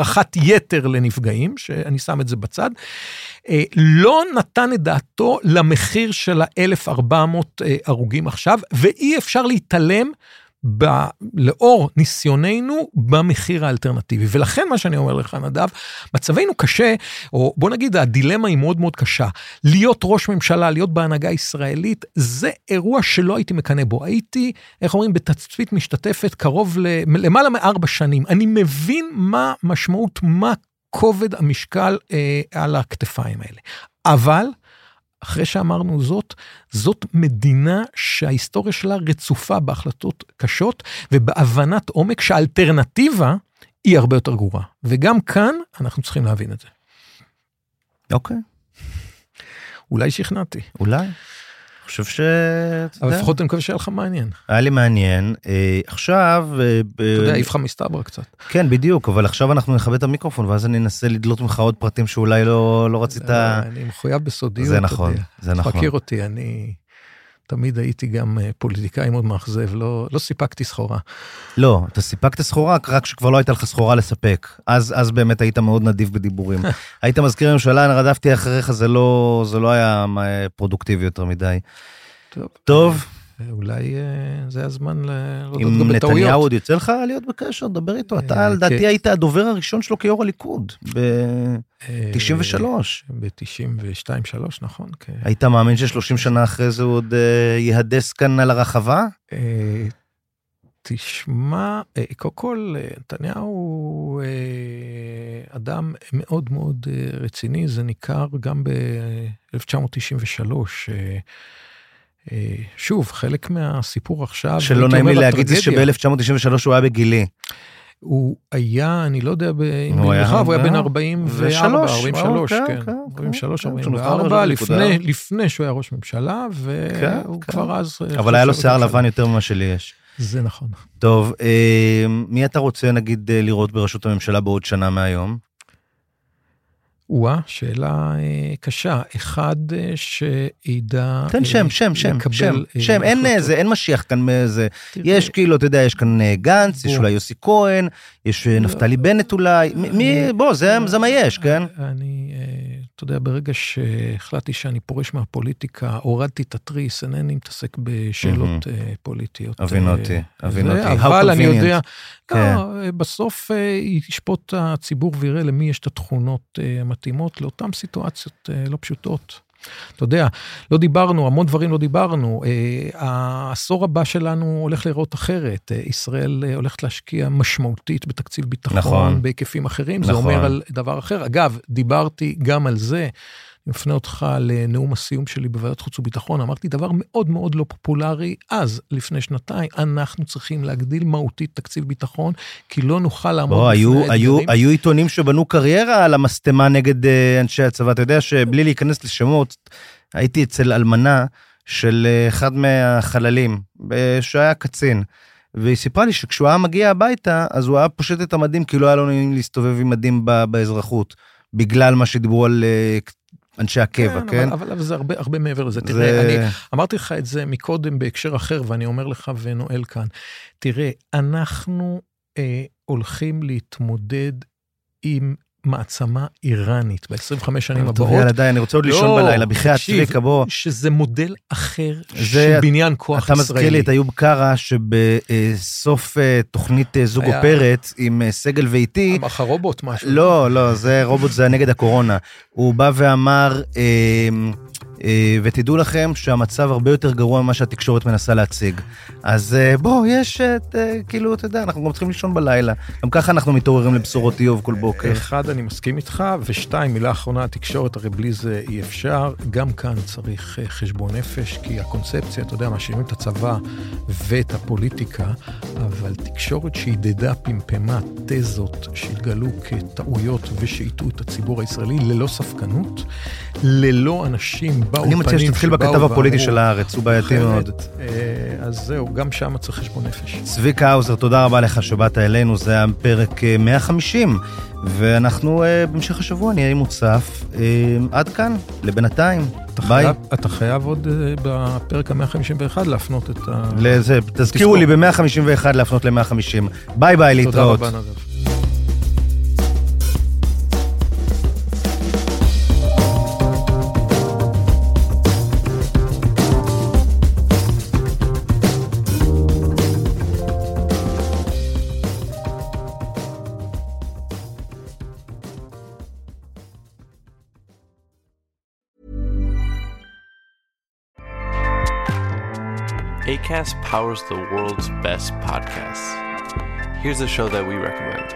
יתר לנפגעים, שאני שם את זה בצד, לא נתן את דעתו למחיר של 1,400 הרוגים עכשיו, ואי אפשר להתעלם לאור ניסיוננו במחיר האלטרנטיבי. ולכן מה שאני אומר לך, נדב, מצבנו קשה, או בוא נגיד, הדילמה היא מאוד מאוד קשה. להיות ראש ממשלה, להיות בהנהגה הישראלית, זה אירוע שלא הייתי מקנה בו. הייתי, איך אומרים, בתצפית משתתפת קרוב למעלה מ4 שנים. אני מבין מה משמעות, מה כובד המשקל על הכתפיים האלה. אבל אחרי שאמרנו זאת מדינה שההיסטוריה שלה רצופה בהחלטות קשות, ובהבנת עומק שהאלטרנטיבה היא הרבה יותר גרועה. וגם כאן אנחנו צריכים להבין את זה. אוקיי. אולי שכנעתי. אולי. אני חושב אבל לפחות אני מקווה שהיה לך מעניין. היה לי מעניין. עכשיו... אתה יודע, איפך מסתבר קצת. כן, בדיוק, אבל עכשיו אנחנו נכבד את המיקרופון, ואז אני אנסה לדלות ממך עוד פרטים שאולי לא רצית... אני מחויב בסודיות. זה נכון, זה נכון. תכיר אותי, אני תמיד הייתי גם פוליטיקאי מאוד מאכזב, לא סיפקתי סחורה. לא, אתה סיפקת סחורה, רק שכבר לא הייתה לך סחורה לספק. אז באמת היית מאוד נדיב בדיבורים. היית מזכיר ממשלה, רדפתי אחריך, זה לא היה פרודוקטיבי יותר מדי. טוב. אולי זה הזמן להודות גם בטעויות. אם נתניהו עוד יוצא לך להיות בקשר, דבר איתו. אתה לדעתי היית הדובר הראשון שלו כיו"ר הליכוד, ב-93. ב-92-3, נכון. היית מאמין ש30 שנה אחרי זה הוא עוד יהדס כאן על הרחבה? תשמע, קודם כל, נתניהו הוא אדם מאוד מאוד רציני, זה ניכר גם ב-1993, שוב, חלק מהסיפור עכשיו... שלא נעים לי להגיד זה שב-1993 הוא היה בגילי. הוא היה, אני לא יודע אם הוא היה בן 44, 43, כן. 43, 44, לפני שהוא היה ראש ממשלה, והוא כבר אז... אבל היה לו שיער לבן יותר ממה שלי יש. זה נכון. טוב, מי אתה רוצה, נגיד, לראות בראשות הממשלה בעוד שנה מהיום? שאלה קשה. אחד שידע... תן שם, אין משיח כאן מאיזה, יש כאילו, אתה יודע, יש כאן גנץ, יש אולי יוסי כהן, יש נפתלי בנט אולי, בוא, זה מה יש, כן? אני, אתה יודע, ברגע שהחלטתי שאני פורש מהפוליטיקה, הורדתי את התריס, אינני מתעסק בשאלות פוליטיות. אבין אותי. אבל אני יודע, בסוף ישפוט הציבור ויראה למי יש את התכונות מתאימות לאותן סיטואציות לא פשוטות. אתה יודע, לא דיברנו, המון דברים לא דיברנו, העשור הבא שלנו הולך לראות אחרת, ישראל הולכת להשקיע משמעותית בתקציב ביטחון, בהיקפים אחרים, זה אומר על דבר אחר. אגב, דיברתי גם על זה, אני מפנה אותך לנאום הסיום שלי בוועדת חוץ וביטחון, אמרתי דבר מאוד מאוד לא פופולרי, אז לפני שנתיים, אנחנו צריכים להגדיל מהותית תקציב ביטחון, כי לא נוכל לעמוד בפני האתגרים. היו עיתונים שבנו קריירה על המסתמה נגד אנשי הצבא, אתה יודע שבלי להיכנס לשמות, הייתי אצל אלמנה של אחד מהחללים, שהיה קצין, והיא סיפרה לי שכשהוא היה מגיע הביתה, אז הוא היה פושט את המדים, כי לא היה לו נעים להסתובב עם מדים באזרחות, בגלל מה שדיברו על אנשי הקבע, כן? אבל זה הרבה מעבר לזה. תראה, אני אמרתי לך את זה מקודם בהקשר אחר, ואני אומר לך ונועל כאן. תראה, אנחנו הולכים להתמודד עם מעצמה איראנית ב-25 שנים הבאות. טוב, יאללה, די, אני רוצה עוד לישון בלילה, בחיית צביקה, בוא. שזה מודל אחר של בניין כוח ישראלי. אתה מזכיר לי את איוב קרא, שבסוף תוכנית זוג אופרת, עם סגל ואיתי... אמר לך רובוט משהו. לא, זה רובוט, זה נגד הקורונה. הוא בא ואמר... ותדעו לכם שהמצב הרבה יותר גרוע ממה שהתקשורת מנסה להציג. אז בוא, יש כאילו, אתה יודע, אנחנו גם צריכים לישון בלילה. גם ככה אנחנו מתעוררים לבשורות איוב כל בוקר. אחד, אני מסכים איתך, ושתיים, מילה אחרונה, התקשורת, הרי בלי זה אי אפשר. גם כאן צריך חשבון נפש, כי הקונספציה, אתה יודע, מאשימים את הצבא ואת הפוליטיקה, אבל תקשורת שהידדה פמפמה תזות שהתגלו כטעויות ושעיתו את הציבור הישראלי ללא ספקנות, ללא אנשים אני מציע שתתחיל בכתב הפוליטי של הארץ, הוא בעייתי מאוד. אז זהו, גם שם צריך חשבון נפש. צביקה האוזר, תודה רבה לך שבאת אלינו, זה היה פרק 150, ואנחנו במשך השבוע נהיה מוצף. עד כאן, לבינתיים. ביי. אתה חייב עוד בפרק ה-151 להפנות את ה... תזכירו לי ב-151 להפנות ל-150. ביי ביי, להתראות. תודה רבה נדב. Acast powers the world's best podcasts. Here's a show that we recommend.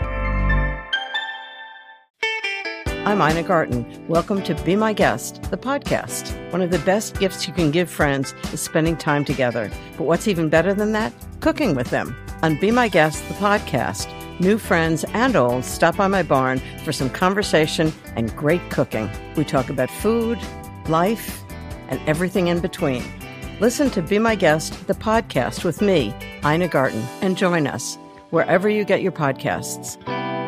I'm Ina Garten. Welcome to Be My Guest, the podcast. One of the best gifts you can give friends is spending time together. But what's even better than that? Cooking with them. On Be My Guest, the podcast, new friends and old stop by my barn for some conversation and great cooking. We talk about food, life, and everything in between. Listen to Be My Guest, the podcast with me, Ina Garten, and join us wherever you get your podcasts.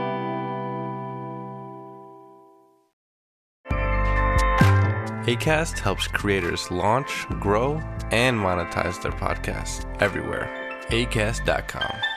Acast helps creators launch, grow, and monetize their podcasts everywhere. Acast.com.